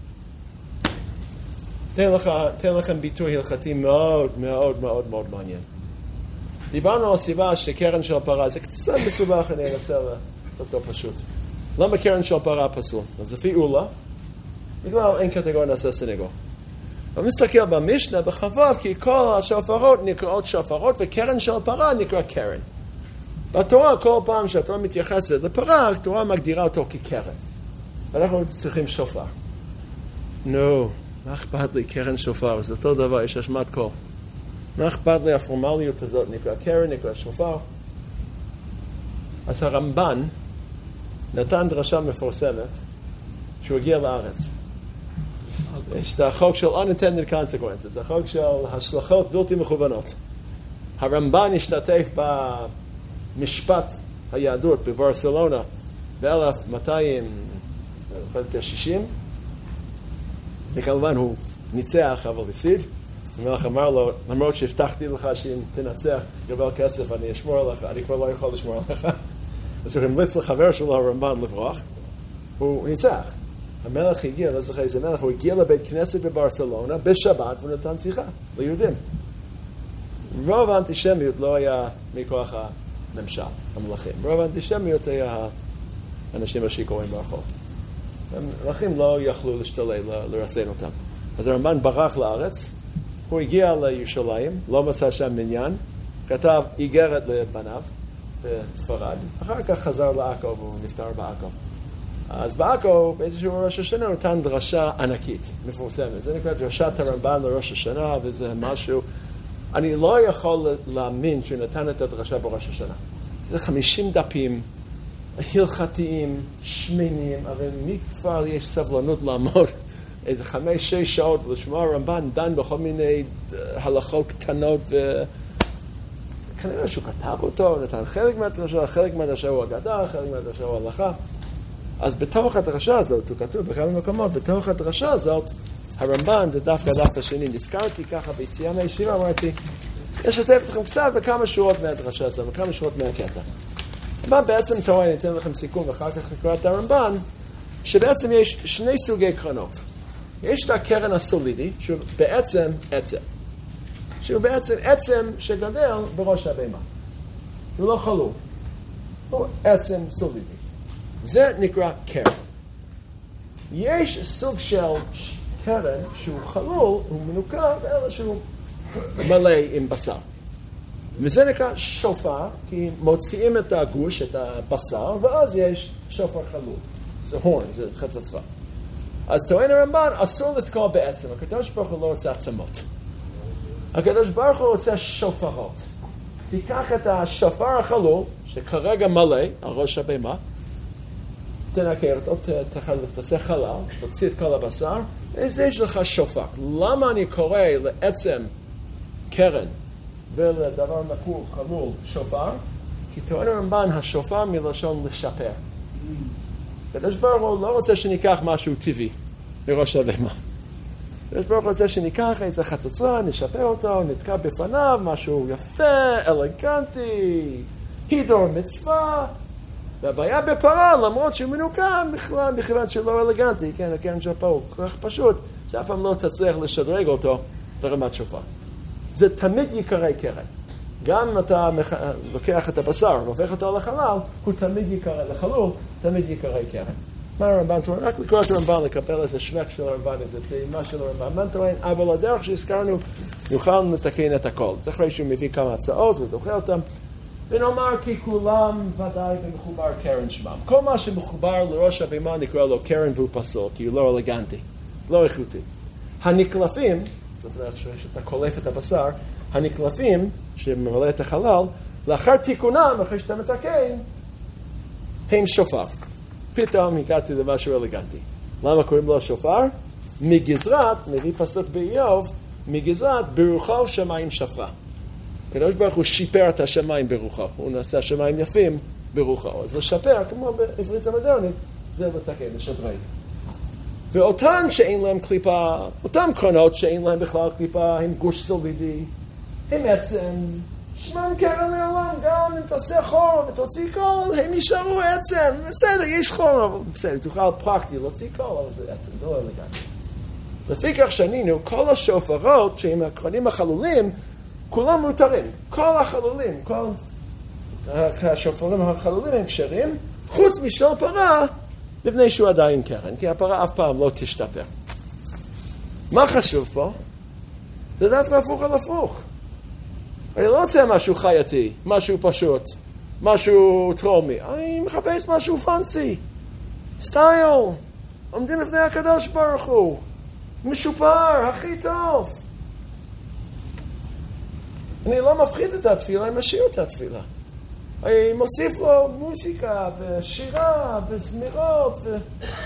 תן לך, תן לכם ביטוי הלכתי מאוד מאוד מאוד מאוד מעניין. דיברנו על הסיבה שקרן של פרה, זה קצת מסובך, אני אנסה לעשות אותו פשוט. למה קרן של פרה פסול? אז לפי אולה, בגלל אין קטגוריה נעשה סנגור. אבל מסתכל במשנה, בחבב, כי כל השופרות נקראות שופרות, וקרן של פרה נקרא קרן. בתורה, כל פעם שהתורה מתייחסת לפרה, התורה מגדירה אותו כקרן. ואנחנו צריכים שופר. נו, מה אכפת לי קרן שופר? זה אותו דבר, יש אשמת קול. מה אכפת לי הפורמליות הזאת? נקרא קרן, נקרא שופר. אז הרמב"ן נתן דרשה מפורסמת שהוא הגיע לארץ. יש את החוק של unintended consequences, זה החוק של השלכות בלתי מכוונות. הרמב"ן השתתף במשפט היהדות בברסלונה ב-אלף מאתיים ושישים, וכמובן הוא ניצח אבל הפסיד. המלך אמר לו, למרות שהבטחתי לך שאם תנצח תקבל כסף אני אשמור עליך, אני כבר לא יכול לשמור עליך. אז הוא המליץ לחבר שלו הרמב"ן לברוח, הוא ניצח. המלך הגיע, לא זוכר איזה מלך, הוא הגיע לבית כנסת בברסלונה בשבת ונתן שיחה ליהודים. רוב האנטישמיות לא היה מכוח הממשל, המלכים. רוב האנטישמיות היה האנשים השיכורים ברחוב. המלכים לא יכלו להשתולל, לרסן אותם. אז הרמב"ן ברח לארץ, הוא הגיע לירושלים, לא מצא שם מניין, כתב איגרת לבניו בספרד, אחר כך חזר לעכו והוא נפטר בעכו. אז בעכו באיזשהו ראש השנה נתן דרשה ענקית, מפורסמת. זה נקרא דרשת הרמב"ן לראש השנה, וזה משהו, אני לא יכול להאמין שהוא נתן את הדרשה בראש השנה. זה חמישים דפים, הלכתיים, שמנים, אבל מי כבר יש סבלנות לעמוד איזה חמש, שש שעות לשמוע הרמב"ן דן בכל מיני הלכות קטנות ו... כנראה שהוא כתב אותו, נתן חלק מהדרשה, חלק מהדרשה הוא אגדה, חלק מהדרשה הוא הלכה. אז בתוך הדרשה הזאת, הוא כתוב בכמה מקומות, בתוך הדרשה הזאת, הרמב"ן, זה דווקא דף השני, נזכרתי ככה ביציאה מהישיבה, אמרתי, יש לתת לכם קצת בכמה שורות מהדרשה הזאת, בכמה שורות מהקטע. מה בעצם טוען, אני אתן לכם סיכום, ואחר כך נקרא את הרמב"ן, שבעצם יש שני סוגי קרנות. יש את הקרן הסולידי, שהוא בעצם עצם. שהוא בעצם עצם שגדל בראש הבהמה. הוא לא חלול. הוא עצם סולידי. זה נקרא קרן. יש סוג של קרן שהוא חלול, הוא מנוכר, אלא שהוא מלא עם בשר. וזה נקרא שופר, כי מוציאים את הגוש, את הבשר, ואז יש שופר חלול. זה הורן, זה חצוצרה. אז טוען הרמב"ן, אסור לתקוע בעצם. הקדוש ברוך הוא לא רוצה עצמות. הקדוש ברוך הוא רוצה שופרות. תיקח את השופר החלול, שכרגע מלא על ראש הבהמה, תנקה אותו, תעשה חלל, תוציא את כל הבשר, אז יש לך שופר. למה אני קורא לעצם קרן ולדבר נקוב חלול שופר? כי טוען הרמב"ן, השופר מלשון לשפר. הקדוש ברוך הוא לא רוצה שניקח משהו טבעי מראש הבהמה. הקדוש ברוך הוא רוצה שניקח איזה חצוצרה, נשפר אותו, נתקע בפניו, משהו יפה, אלגנטי, הידור מצווה. והבעיה בפרה, למרות שהוא מנוקם בכלל, בכלל שהוא לא אלגנטי, כן, הקרן של הפרה הוא כל כך פשוט, שאף פעם לא תצליח לשדרג אותו לרמת שופר. זה תמיד יקרה קרן. גם אם אתה לוקח את הבשר והופך אותו לחלל, הוא תמיד יקרה לחלול, תמיד יקרה קרן. מה הרמב"ן טוען? רק לקרוא את הרמב"ן, לקבל איזה שווק של הרמב"ן, איזה טעימה של הרמב"ן. הרמב"ן טוען, אבל הדרך שהזכרנו, נוכל לתקן את הכל. זה אחרי שהוא מביא כמה הצעות ודוחה אותם. ונאמר כי כולם ודאי ומחובר קרן שמם. כל מה שמחובר לראש הבהמה נקרא לו קרן והוא פסול, כי הוא לא אלגנטי, לא איכותי. הנקלפים, זאת אומרת שאתה קולף את הבשר, הנקלפים שממלא את החלל, לאחר תיקונם, אחרי שאתה מתקן, הם שופר. פתאום הגעתי למשהו אלגנטי. למה קוראים לו שופר? מגזרת, מביא פסוק באיוב, מגזרת ברוחו שמיים שפרה. הקדוש ברוך הוא שיפר את השמיים ברוחו, הוא נעשה שמיים יפים ברוחו, אז לשפר, כמו בעברית המודרנית, זה לתקן, לשדרג. ואותן שאין להם קליפה, אותן קרנות שאין להם בכלל קליפה, הם גוש סולידי, הם עצם, שמם קרן לעולם, גם אם תעשה חור ותוציא קול, הם יישארו עצם, בסדר, יש חור, אבל בסדר, תוכל פרקטי להוציא קול, אבל זה עצם, זה לא לגמרי. לפי כך שנינו, כל השופרות שהם הקרנים החלולים, כולם מותרים, כל החלולים, כל השופרים החלולים הם כשרים, חוץ משל פרה, לפני שהוא עדיין קרן, כי הפרה אף פעם לא תשתפר. מה חשוב פה? זה דווקא הפוך על הפוך. אני לא רוצה משהו חייתי, משהו פשוט, משהו טרומי. אני מחפש משהו פנסי, סטייל, עומדים לפני הקדוש ברוך הוא, משופר, הכי טוב. אני לא מפחית את התפילה, אני משאיר את התפילה. אני מוסיף לו מוזיקה ושירה וזמירות ו...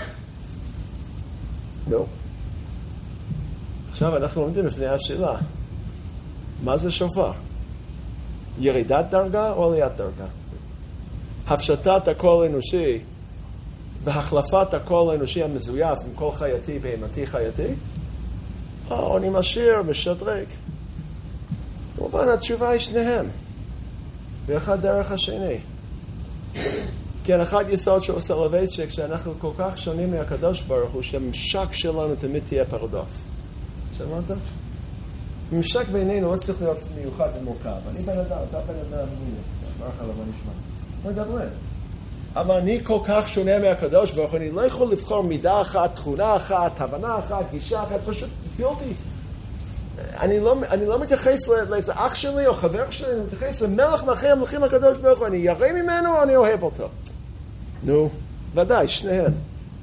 לא. עכשיו אנחנו עומדים לפני השאלה. מה זה שופר? ירידת דרגה או עליית דרגה? הפשטת הקול האנושי והחלפת הקול האנושי המזויף עם קול חייתי בהמתי חייתי? או אני משאיר, משדרג. כמובן התשובה היא שניהם. ואחד דרך השני. כן, אחד יסוד של סולובייצ'יק, שאנחנו כל כך שונים מהקדוש ברוך הוא, שהממשק שלנו תמיד תהיה פרדוקס. שמעת? ממשק בינינו לא צריך להיות מיוחד ומורכב. אני בן אדם, אתה בן אדם, מה לך לא נשמע? לא מדברים. אבל אני כל כך שונה מהקדוש ברוך הוא, אני לא יכול לבחור מידה אחת, תכונה אחת, הבנה אחת, גישה אחת, פשוט בלתי. אני לא, אני לא מתייחס לאיזה אח שלי או חבר שלי, אני מתייחס למלך מלכי המלכים הקדוש ברוך הוא, אני ירא ממנו או אני אוהב אותו? נו, ודאי, שניהם.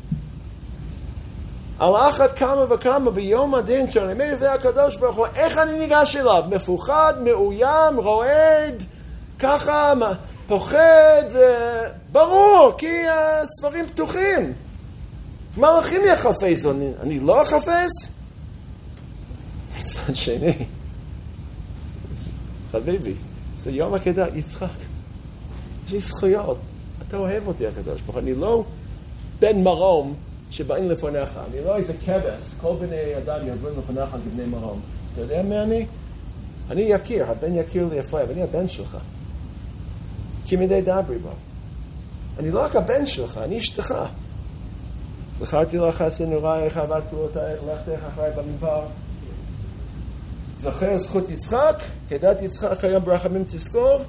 על אחת כמה וכמה ביום הדין שאני מביא הקדוש ברוך הוא, איך אני ניגש אליו? מפוחד, מאוים, רועד, ככה, פוחד, ברור, כי הספרים פתוחים. מלאכים יחפש, אני, אני לא אחפש? מצד שני, חביבי, זה יום עקדת יצחק. יש לי זכויות. אתה אוהב אותי הקדוש ברוך הוא. אני לא בן מרום שבאים לפניך. אני לא איזה כבש. כל בני אדם יעברו לפניך כבני מרום. אתה יודע מי אני? אני יקיר. הבן יקיר לי אפרים. אני הבן שלך. כי מדי דברי בו. אני לא רק הבן שלך, אני אשתך. זכרתי לך סנורייך, עבד פעולותייך, לכתך אחרי במדבר. זכר זכות יצחק, כדת יצחק היום ברחמים תזכור.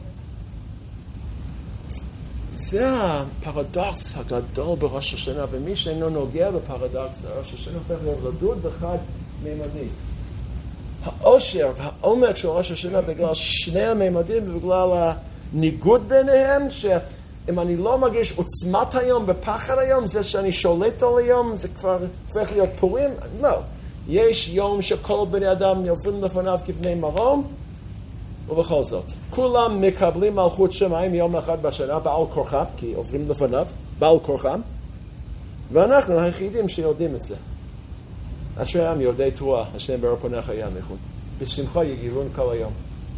זה הפרדוקס הגדול בראש השנה, ומי שאינו נוגע בפרדוקס, ראש השנה הופך להיות רדוד וחד מימדי. העושר והעומק של ראש השנה בגלל שני הממדים ובגלל הניגוד ביניהם, שאם אני לא מרגיש עוצמת היום ופחד היום, זה שאני שולט על היום, זה כבר הופך להיות פורים? לא. יש יום שכל בני אדם יופיעים לפניו כבני מרום, ובכל זאת, כולם מקבלים מלכות שמיים יום אחד בשנה, בעל כורחם, כי עוברים לפניו, בעל כורחם, ואנחנו היחידים שיודעים את זה. אשרי העם יודעי תורה, השם באור פניך יאמרו, בשמך יגילון כל היום.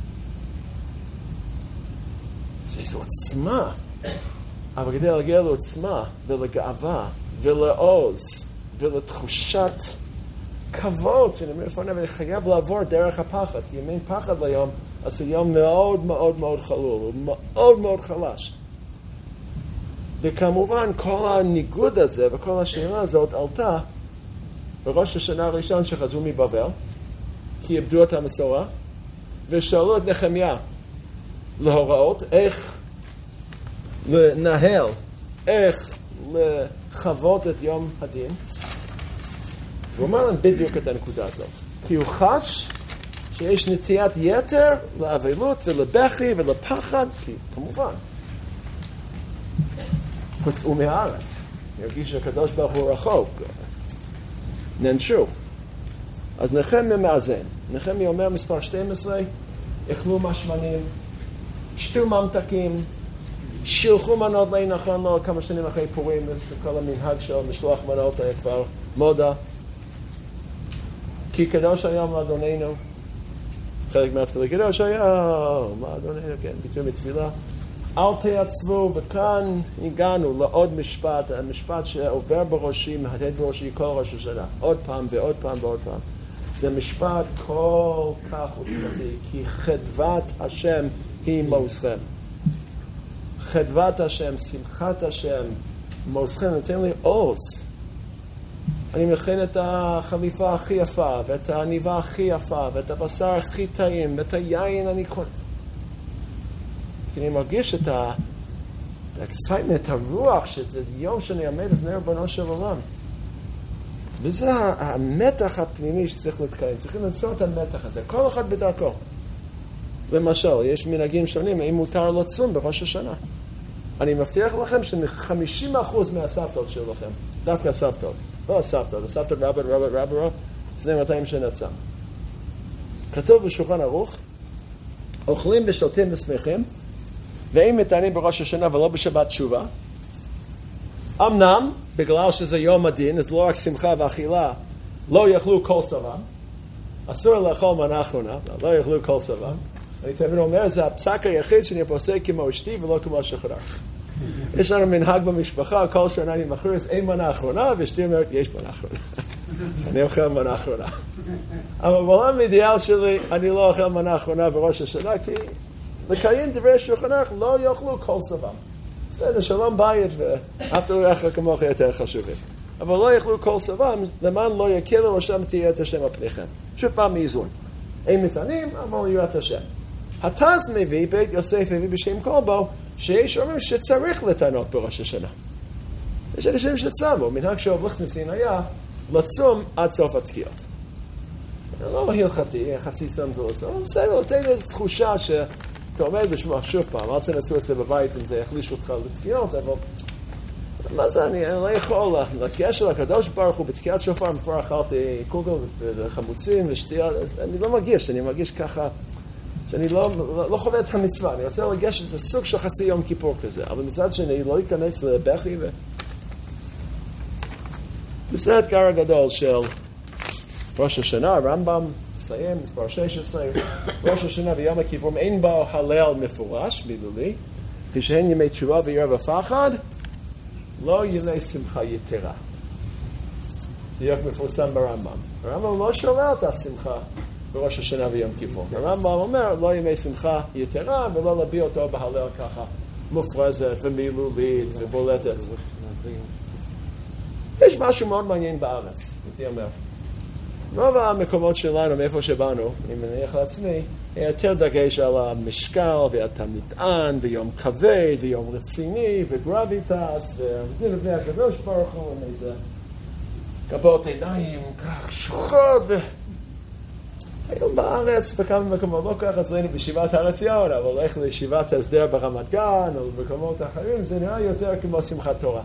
זה איזו עוצמה, אבל כדי להגיע לעוצמה ולגאווה ולעוז ולתחושת כבוד שאני אומר לפניו, ואני חייב לעבור דרך הפחד, כי אם אין פחד ליום, אז זה יום מאוד מאוד מאוד חלול, הוא מאוד מאוד חלש. וכמובן כל הניגוד הזה וכל השאלה הזאת עלתה בראש השנה הראשון שחזרו מבבל, כי איבדו את המסורה, ושאלו את נחמיה להוראות איך לנהל, איך לחוות את יום הדין. הוא אומר להם בדיוק את הנקודה הזאת. כי הוא חש שיש נטיית יתר לאבלות ולבכי ולפחד, כי כמובן, הוצאו מהארץ. ירגיש שהקדוש ברוך הוא רחוק. ננשו. אז נחמיה מאזן. נחמיה אומר מספר שתים עשרה, אכלו משמנים, שתו ממתקים, שילחו מנות לי נכון לו כמה שנים אחרי פורים, כל המנהג של משלוח מנות היה כבר מודה. כי קדוש היום לאדוננו, חלק מהתפילה קדוש היה, מה אדוני, כן, ביטוי מתפילה. אל תעצבו, וכאן הגענו לעוד משפט, המשפט שעובר בראשי, מהדהד בראשי כל ראש השנה. עוד פעם ועוד פעם ועוד פעם. זה משפט כל כך עוצמתי, כי חדוות השם היא מעוזכם. חדוות השם, שמחת השם, מעוזכם, נותן לי עוז. אני מכין את החליפה הכי יפה, ואת העניבה הכי יפה, ואת הבשר הכי טעים, ואת היין אני קונה. כי אני מרגיש את ה-excitement, את הרוח, שזה יום שאני עמד לפני רבונו של עולם. וזה המתח הפנימי שצריך להתקיים. צריכים למצוא את המתח הזה. כל אחד בדרכו. למשל, יש מנהגים שונים, האם מותר לצום בראש השנה. אני מבטיח לכם ש-חמישים אחוז מהסבתות שלכם, דווקא הסבתות, לא הסבתות, הסבתות רבת רבת רבת רבת, לפני מאתיים שנה צם. כתוב בשולחן ערוך, אוכלים ושותים ושמחים, ואם מתענים בראש השנה ולא בשבת תשובה, אמנם, בגלל שזה יום הדין, אז לא רק שמחה ואכילה, לא יאכלו כל סבם, אסור לאכול מנה אחרונה, לא יאכלו כל סבם. אני תמיד אומר, זה הפסק היחיד שאני פוסק כמו אשתי ולא כמו שחרח. יש לנו מנהג במשפחה, כל שנה אני מכריז, אין מנה אחרונה, ואשתי אומרת, יש מנה אחרונה. אני אוכל מנה אחרונה. אבל בעולם האידיאל שלי, אני לא אוכל מנה אחרונה בראש השנה, כי לקיים דברי שולחן ערוך לא יאכלו כל סבם. בסדר, שלום בית, ואף תלוי אחר כמוך יותר חשובים. אבל לא יאכלו כל סבם, למען לא יקלו ראשם תהיה את השם הפניכם. שוב פעם מאיזון. אין מתענים, אבל יראת השם. התז מביא, בית יוסף מביא בשם קולבו, שיש אומרים שצריך לטענות בראש השנה. יש אנשים שצמו, מנהג שאוב לכנסין היה לצום עד סוף התקיעות. לא הלכתי, חצי צם זה לצום, בסדר, תן איזו תחושה שאתה עומד בשמוע שוב פעם, אל תנסו את זה בבית אם זה יחליש אותך לתקיעות, אבל מה זה, אני לא יכול לקשר לקדוש ברוך הוא בתקיעת שופר, כבר אכלתי קוגל וחמוצים ושתייה, אני לא מרגיש, אני מרגיש ככה, שאני לא, לא, לא חווה את המצווה, אני רוצה להרגיש שזה סוג של חצי יום כיפור כזה, אבל מצד שני לא ייכנס לבכי ו... וזה האתגר הגדול של ראש השנה, הרמב"ם, מסיים, מספר שש עשרה, ראש השנה ויום הכיפורים אין בו הלל מפורש, מילולי, כשהן ימי תשובה ויראה ופחד, לא ימי שמחה יתרה. זה מפורסם ברמב"ם. הרמב"ם לא שולל את השמחה בראש השנה ויום כיפור. הרמב"ם אומר, לא ימי שמחה יתרה, ולא להביע אותו בהלל ככה, מופרזת ומילולית ובולטת. יש משהו מאוד מעניין בארץ, הייתי אומר. רוב המקומות שלנו, מאיפה שבאנו, אני מניח לעצמי, יותר דגש על המשקל ואת המטען, ויום כבד, ויום רציני, וגרביטס, ודין לבני הקדוש ברוך הוא, איזה גבות עיניים, כך שוחות, ו... היום בארץ, בכמה מקומות, לא כך אצלנו בישיבת הר עציון, אבל הולך לישיבת ההסדר ברמת גן, או במקומות אחרים, זה נראה יותר כמו שמחת תורה.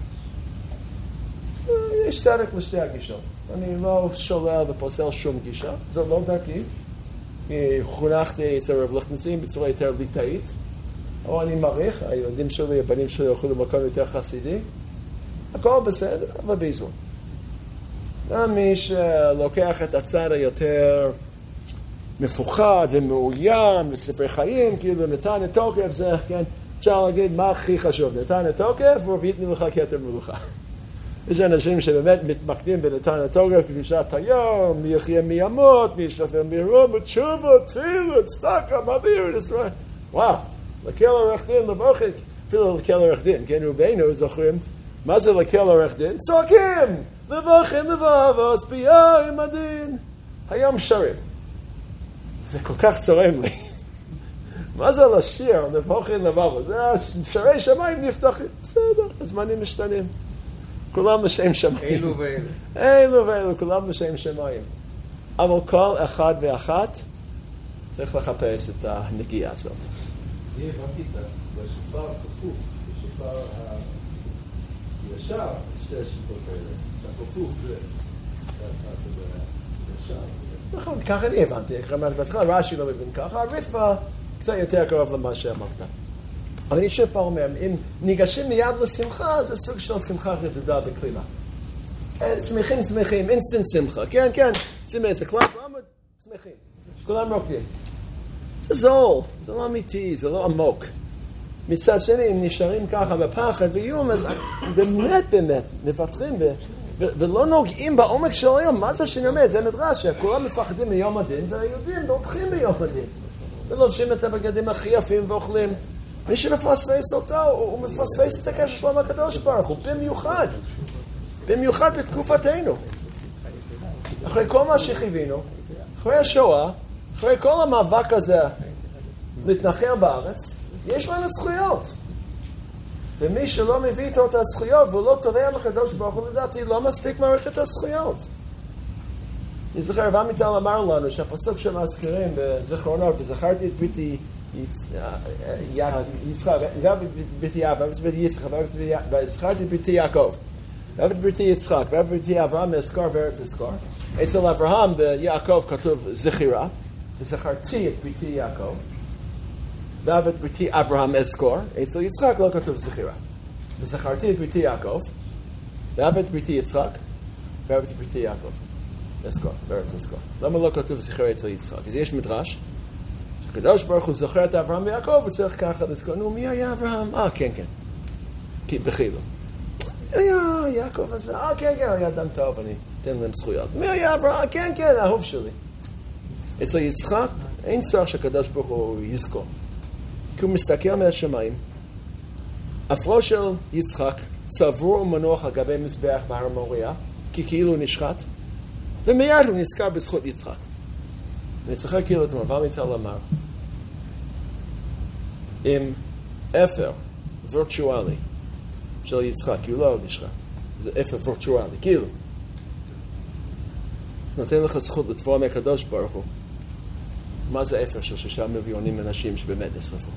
יש צדק לשתי הגישות. אני לא שולל ופוסל שום גישה, זה לא דרכי. חונכתי אצל רב ליכטנשטיין בצורה יותר ליטאית, אבל אני מעריך, הילדים שלי, הבנים שלי הולכו למקום יותר חסידי. הכל בסדר, אבל באיזון. גם מי שלוקח את הצד היותר מפוחד ומאוים וספר חיים, כאילו נתן את תוקף, זה, כן, אפשר להגיד מה הכי חשוב, נתן את תוקף ורביעית מלוכה כתר מלוכה. יש אנשים שבאמת מתמקדים בנתן את תוקף, קדושת היום, מי יחיה מי ימות, מי ישתפר מרום, תשובות, תפילות, צדקה, מביר, ישראל. וואו, לקל עורך דין לבוכק, אפילו לקל עורך דין, כן, רובנו זוכרים, מה זה לקל עורך דין? צועקים, לבוכים לבבות, ביום עם הדין. היום שרים. זה כל כך צורם לי. מה זה לשיר, לבוכים לבבות? זה שרי שמיים נפתחים. בסדר, הזמנים משתנים. כולם לשם שמיים. אילו ואילו. אילו ואילו, כולם לשם שמיים. אבל כל אחד ואחת צריך לחפש את הנגיעה הזאת. אני הבנתי את השופר הכפוף, השופר הישר, שתי השיטות האלה. הכפוף זה ישר. נכון, ככה אני הבנתי. בהתחלה רש"י לא מבין ככה, הריטב"א קצת יותר קרוב למה שאמרת. אבל אני שוב פעם אומר, אם ניגשים מיד לשמחה, זה סוג של שמחה רדודה בכלילה. שמחים, שמחים, אינסטנט שמחה. כן, כן, שימי, זה קלאפ רמוד, שמחים. כולם רוקדים. זה זול, זה לא אמיתי, זה לא עמוק. מצד שני, הם נשארים ככה בפחד ואיום, אז באמת באמת מפתחים ו- ו- ולא נוגעים בעומק של היום. מה זה שאני אומר? זה מדרש שכולם מפחדים מיום הדין, והיהודים בורחים ביום הדין. ולובשים את הבגדים הכי יפים ואוכלים. מי שמפספס אותו, הוא, הוא מפספס את הקשר שלו מהקדוש ברוך הוא, במיוחד. במיוחד בתקופתנו. אחרי כל מה שחווינו, אחרי השואה, אחרי כל המאבק הזה להתנחל בארץ, יש לנו זכויות. ומי שלא מביא איתו את הזכויות והוא לא תובע מהקדוש ברוך הוא, לדעתי לא מספיק מעריך את הזכויות. אני זוכר, רב עמיטל אמר לנו שהפסוק שמזכירים בזיכרונות, וזכרתי את ביתי יצחק, זה ביתי אברהם, זה ביתי יצחק, וזכרתי את ביתי יעקב, ואת ביתי יצחק, ואת ביתי אברהם אזכור וארץ אזכור. אצל אברהם ויעקב כתוב זכירה, וזכרתי את ביתי יעקב, ואת ביתי אברהם אזכור. אצל יצחק לא כתוב זכירה. וזכרתי את ביתי יעקב, ואת ביתי יצחק, ואת ביתי יעקב. אזכור, בארץ אזכור. למה לא כתוב זכירה אצל יצחק? אז יש מדרש, שקדוש ברוך הוא זוכר את אברהם ויעקב, וצריך ככה לזכור, נו, מי היה אברהם? אה, כן, כן. כי בחילו. מי היה יעקב הזה? אה, כן, כן, היה אדם טוב, אני אתן להם זכויות. מי היה אברהם? כן, כן, האהוב שלי. אצל יצחק, אין צורך שקדוש ברוך הוא יזכור. כי הוא מסתכל מהשמיים, אפרו של יצחק סבור ומנוח על גבי מזבח בהר מוריה, כי כאילו הוא נשחט, ומיד הוא נזכר בזכות יצחק. אני זוכר כאילו את רב עמיטל אמר, עם אפר וירטואלי של יצחק, כי הוא לא נשחט, זה אפר וירטואלי, כאילו. נותן לך זכות לתבוע מהקדוש ברוך הוא. מה זה אפר של שישה מיליונים אנשים שבאמת נשרפו?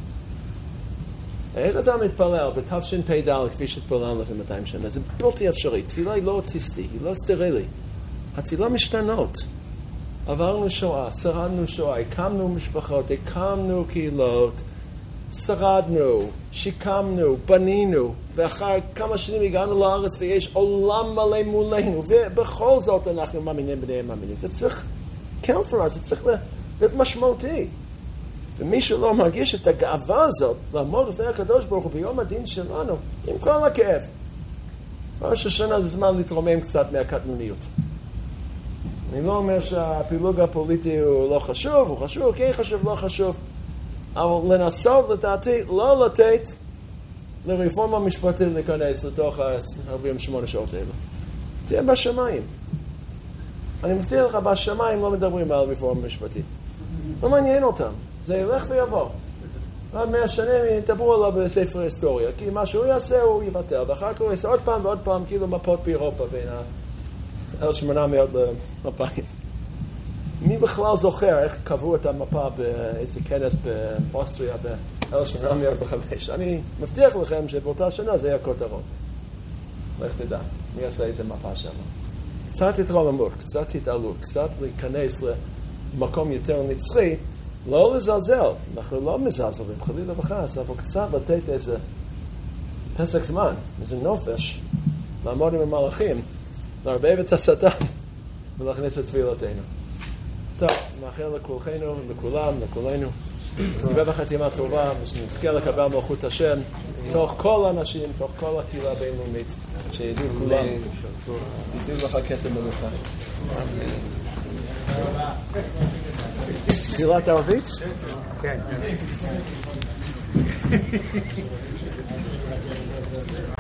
איך אדם מתפלל בתשפ"ד כפי שהתפלל לפני מאתיים שנה? זה בלתי אפשרי. תפילה היא לא אוטיסטי, היא לא סטרילי. התפילה משתנות. עברנו שואה, שרדנו שואה, הקמנו משפחות, הקמנו קהילות, שרדנו, שיקמנו, בנינו, ואחר כמה שנים הגענו לארץ ויש עולם מלא מולנו, ובכל זאת אנחנו מאמינים בני מאמינים. זה צריך, כמפורט, זה צריך להיות משמעותי. ומי שלא מרגיש את הגאווה הזאת, לעמוד לפני הקדוש ברוך הוא ביום הדין שלנו, עם כל הכאב. ראש השנה זה זמן להתרומם קצת מהקטנוניות. אני לא אומר שהפילוג הפוליטי הוא לא חשוב, הוא חשוב, כן חשוב, לא חשוב. אבל לנסות לדעתי לא לתת לרפורמה משפטית להיכנס לתוך ה-ארבעים ושמונה שעות האלה. תהיה בשמיים. אני מבטיח לך, בשמיים לא מדברים על רפורמה משפטית. לא מעניין אותם. זה ילך ויבוא. עוד מאה שנים ידברו עליו בספר היסטוריה, כי מה שהוא יעשה הוא יבטל, ואחר כך הוא יעשה עוד פעם ועוד פעם, כאילו מפות באירופה בין ה-אלף שמונה מאות למפיים. מי בכלל זוכר איך קבעו את המפה באיזה כנס באוסטריה ב-אלף שמונה מאות וחמש? אני מבטיח לכם שבאותה שנה זה היה כותרות. לך תדע, מי עשה איזה מפה שם. קצת התרוממות, קצת התעלות, קצת להיכנס למקום יותר נצחי, לא לזלזל, אנחנו לא מזלזלים, חלילה וחס, אבל קצת לתת איזה פסק זמן, איזה נופש, לעמוד עם המלאכים, לערבב את השטן ולהכניס את תפילותינו. טוב, מאחל לכולכנו, לכולם, לכולנו, נקווה בחתימה טובה, ושנזכה לקבל מלכות השם, תוך כל האנשים, תוך כל הקהילה הבינלאומית, שידעו כולם, ידעו לך כסף במלכה. תפילת ערבית? כן.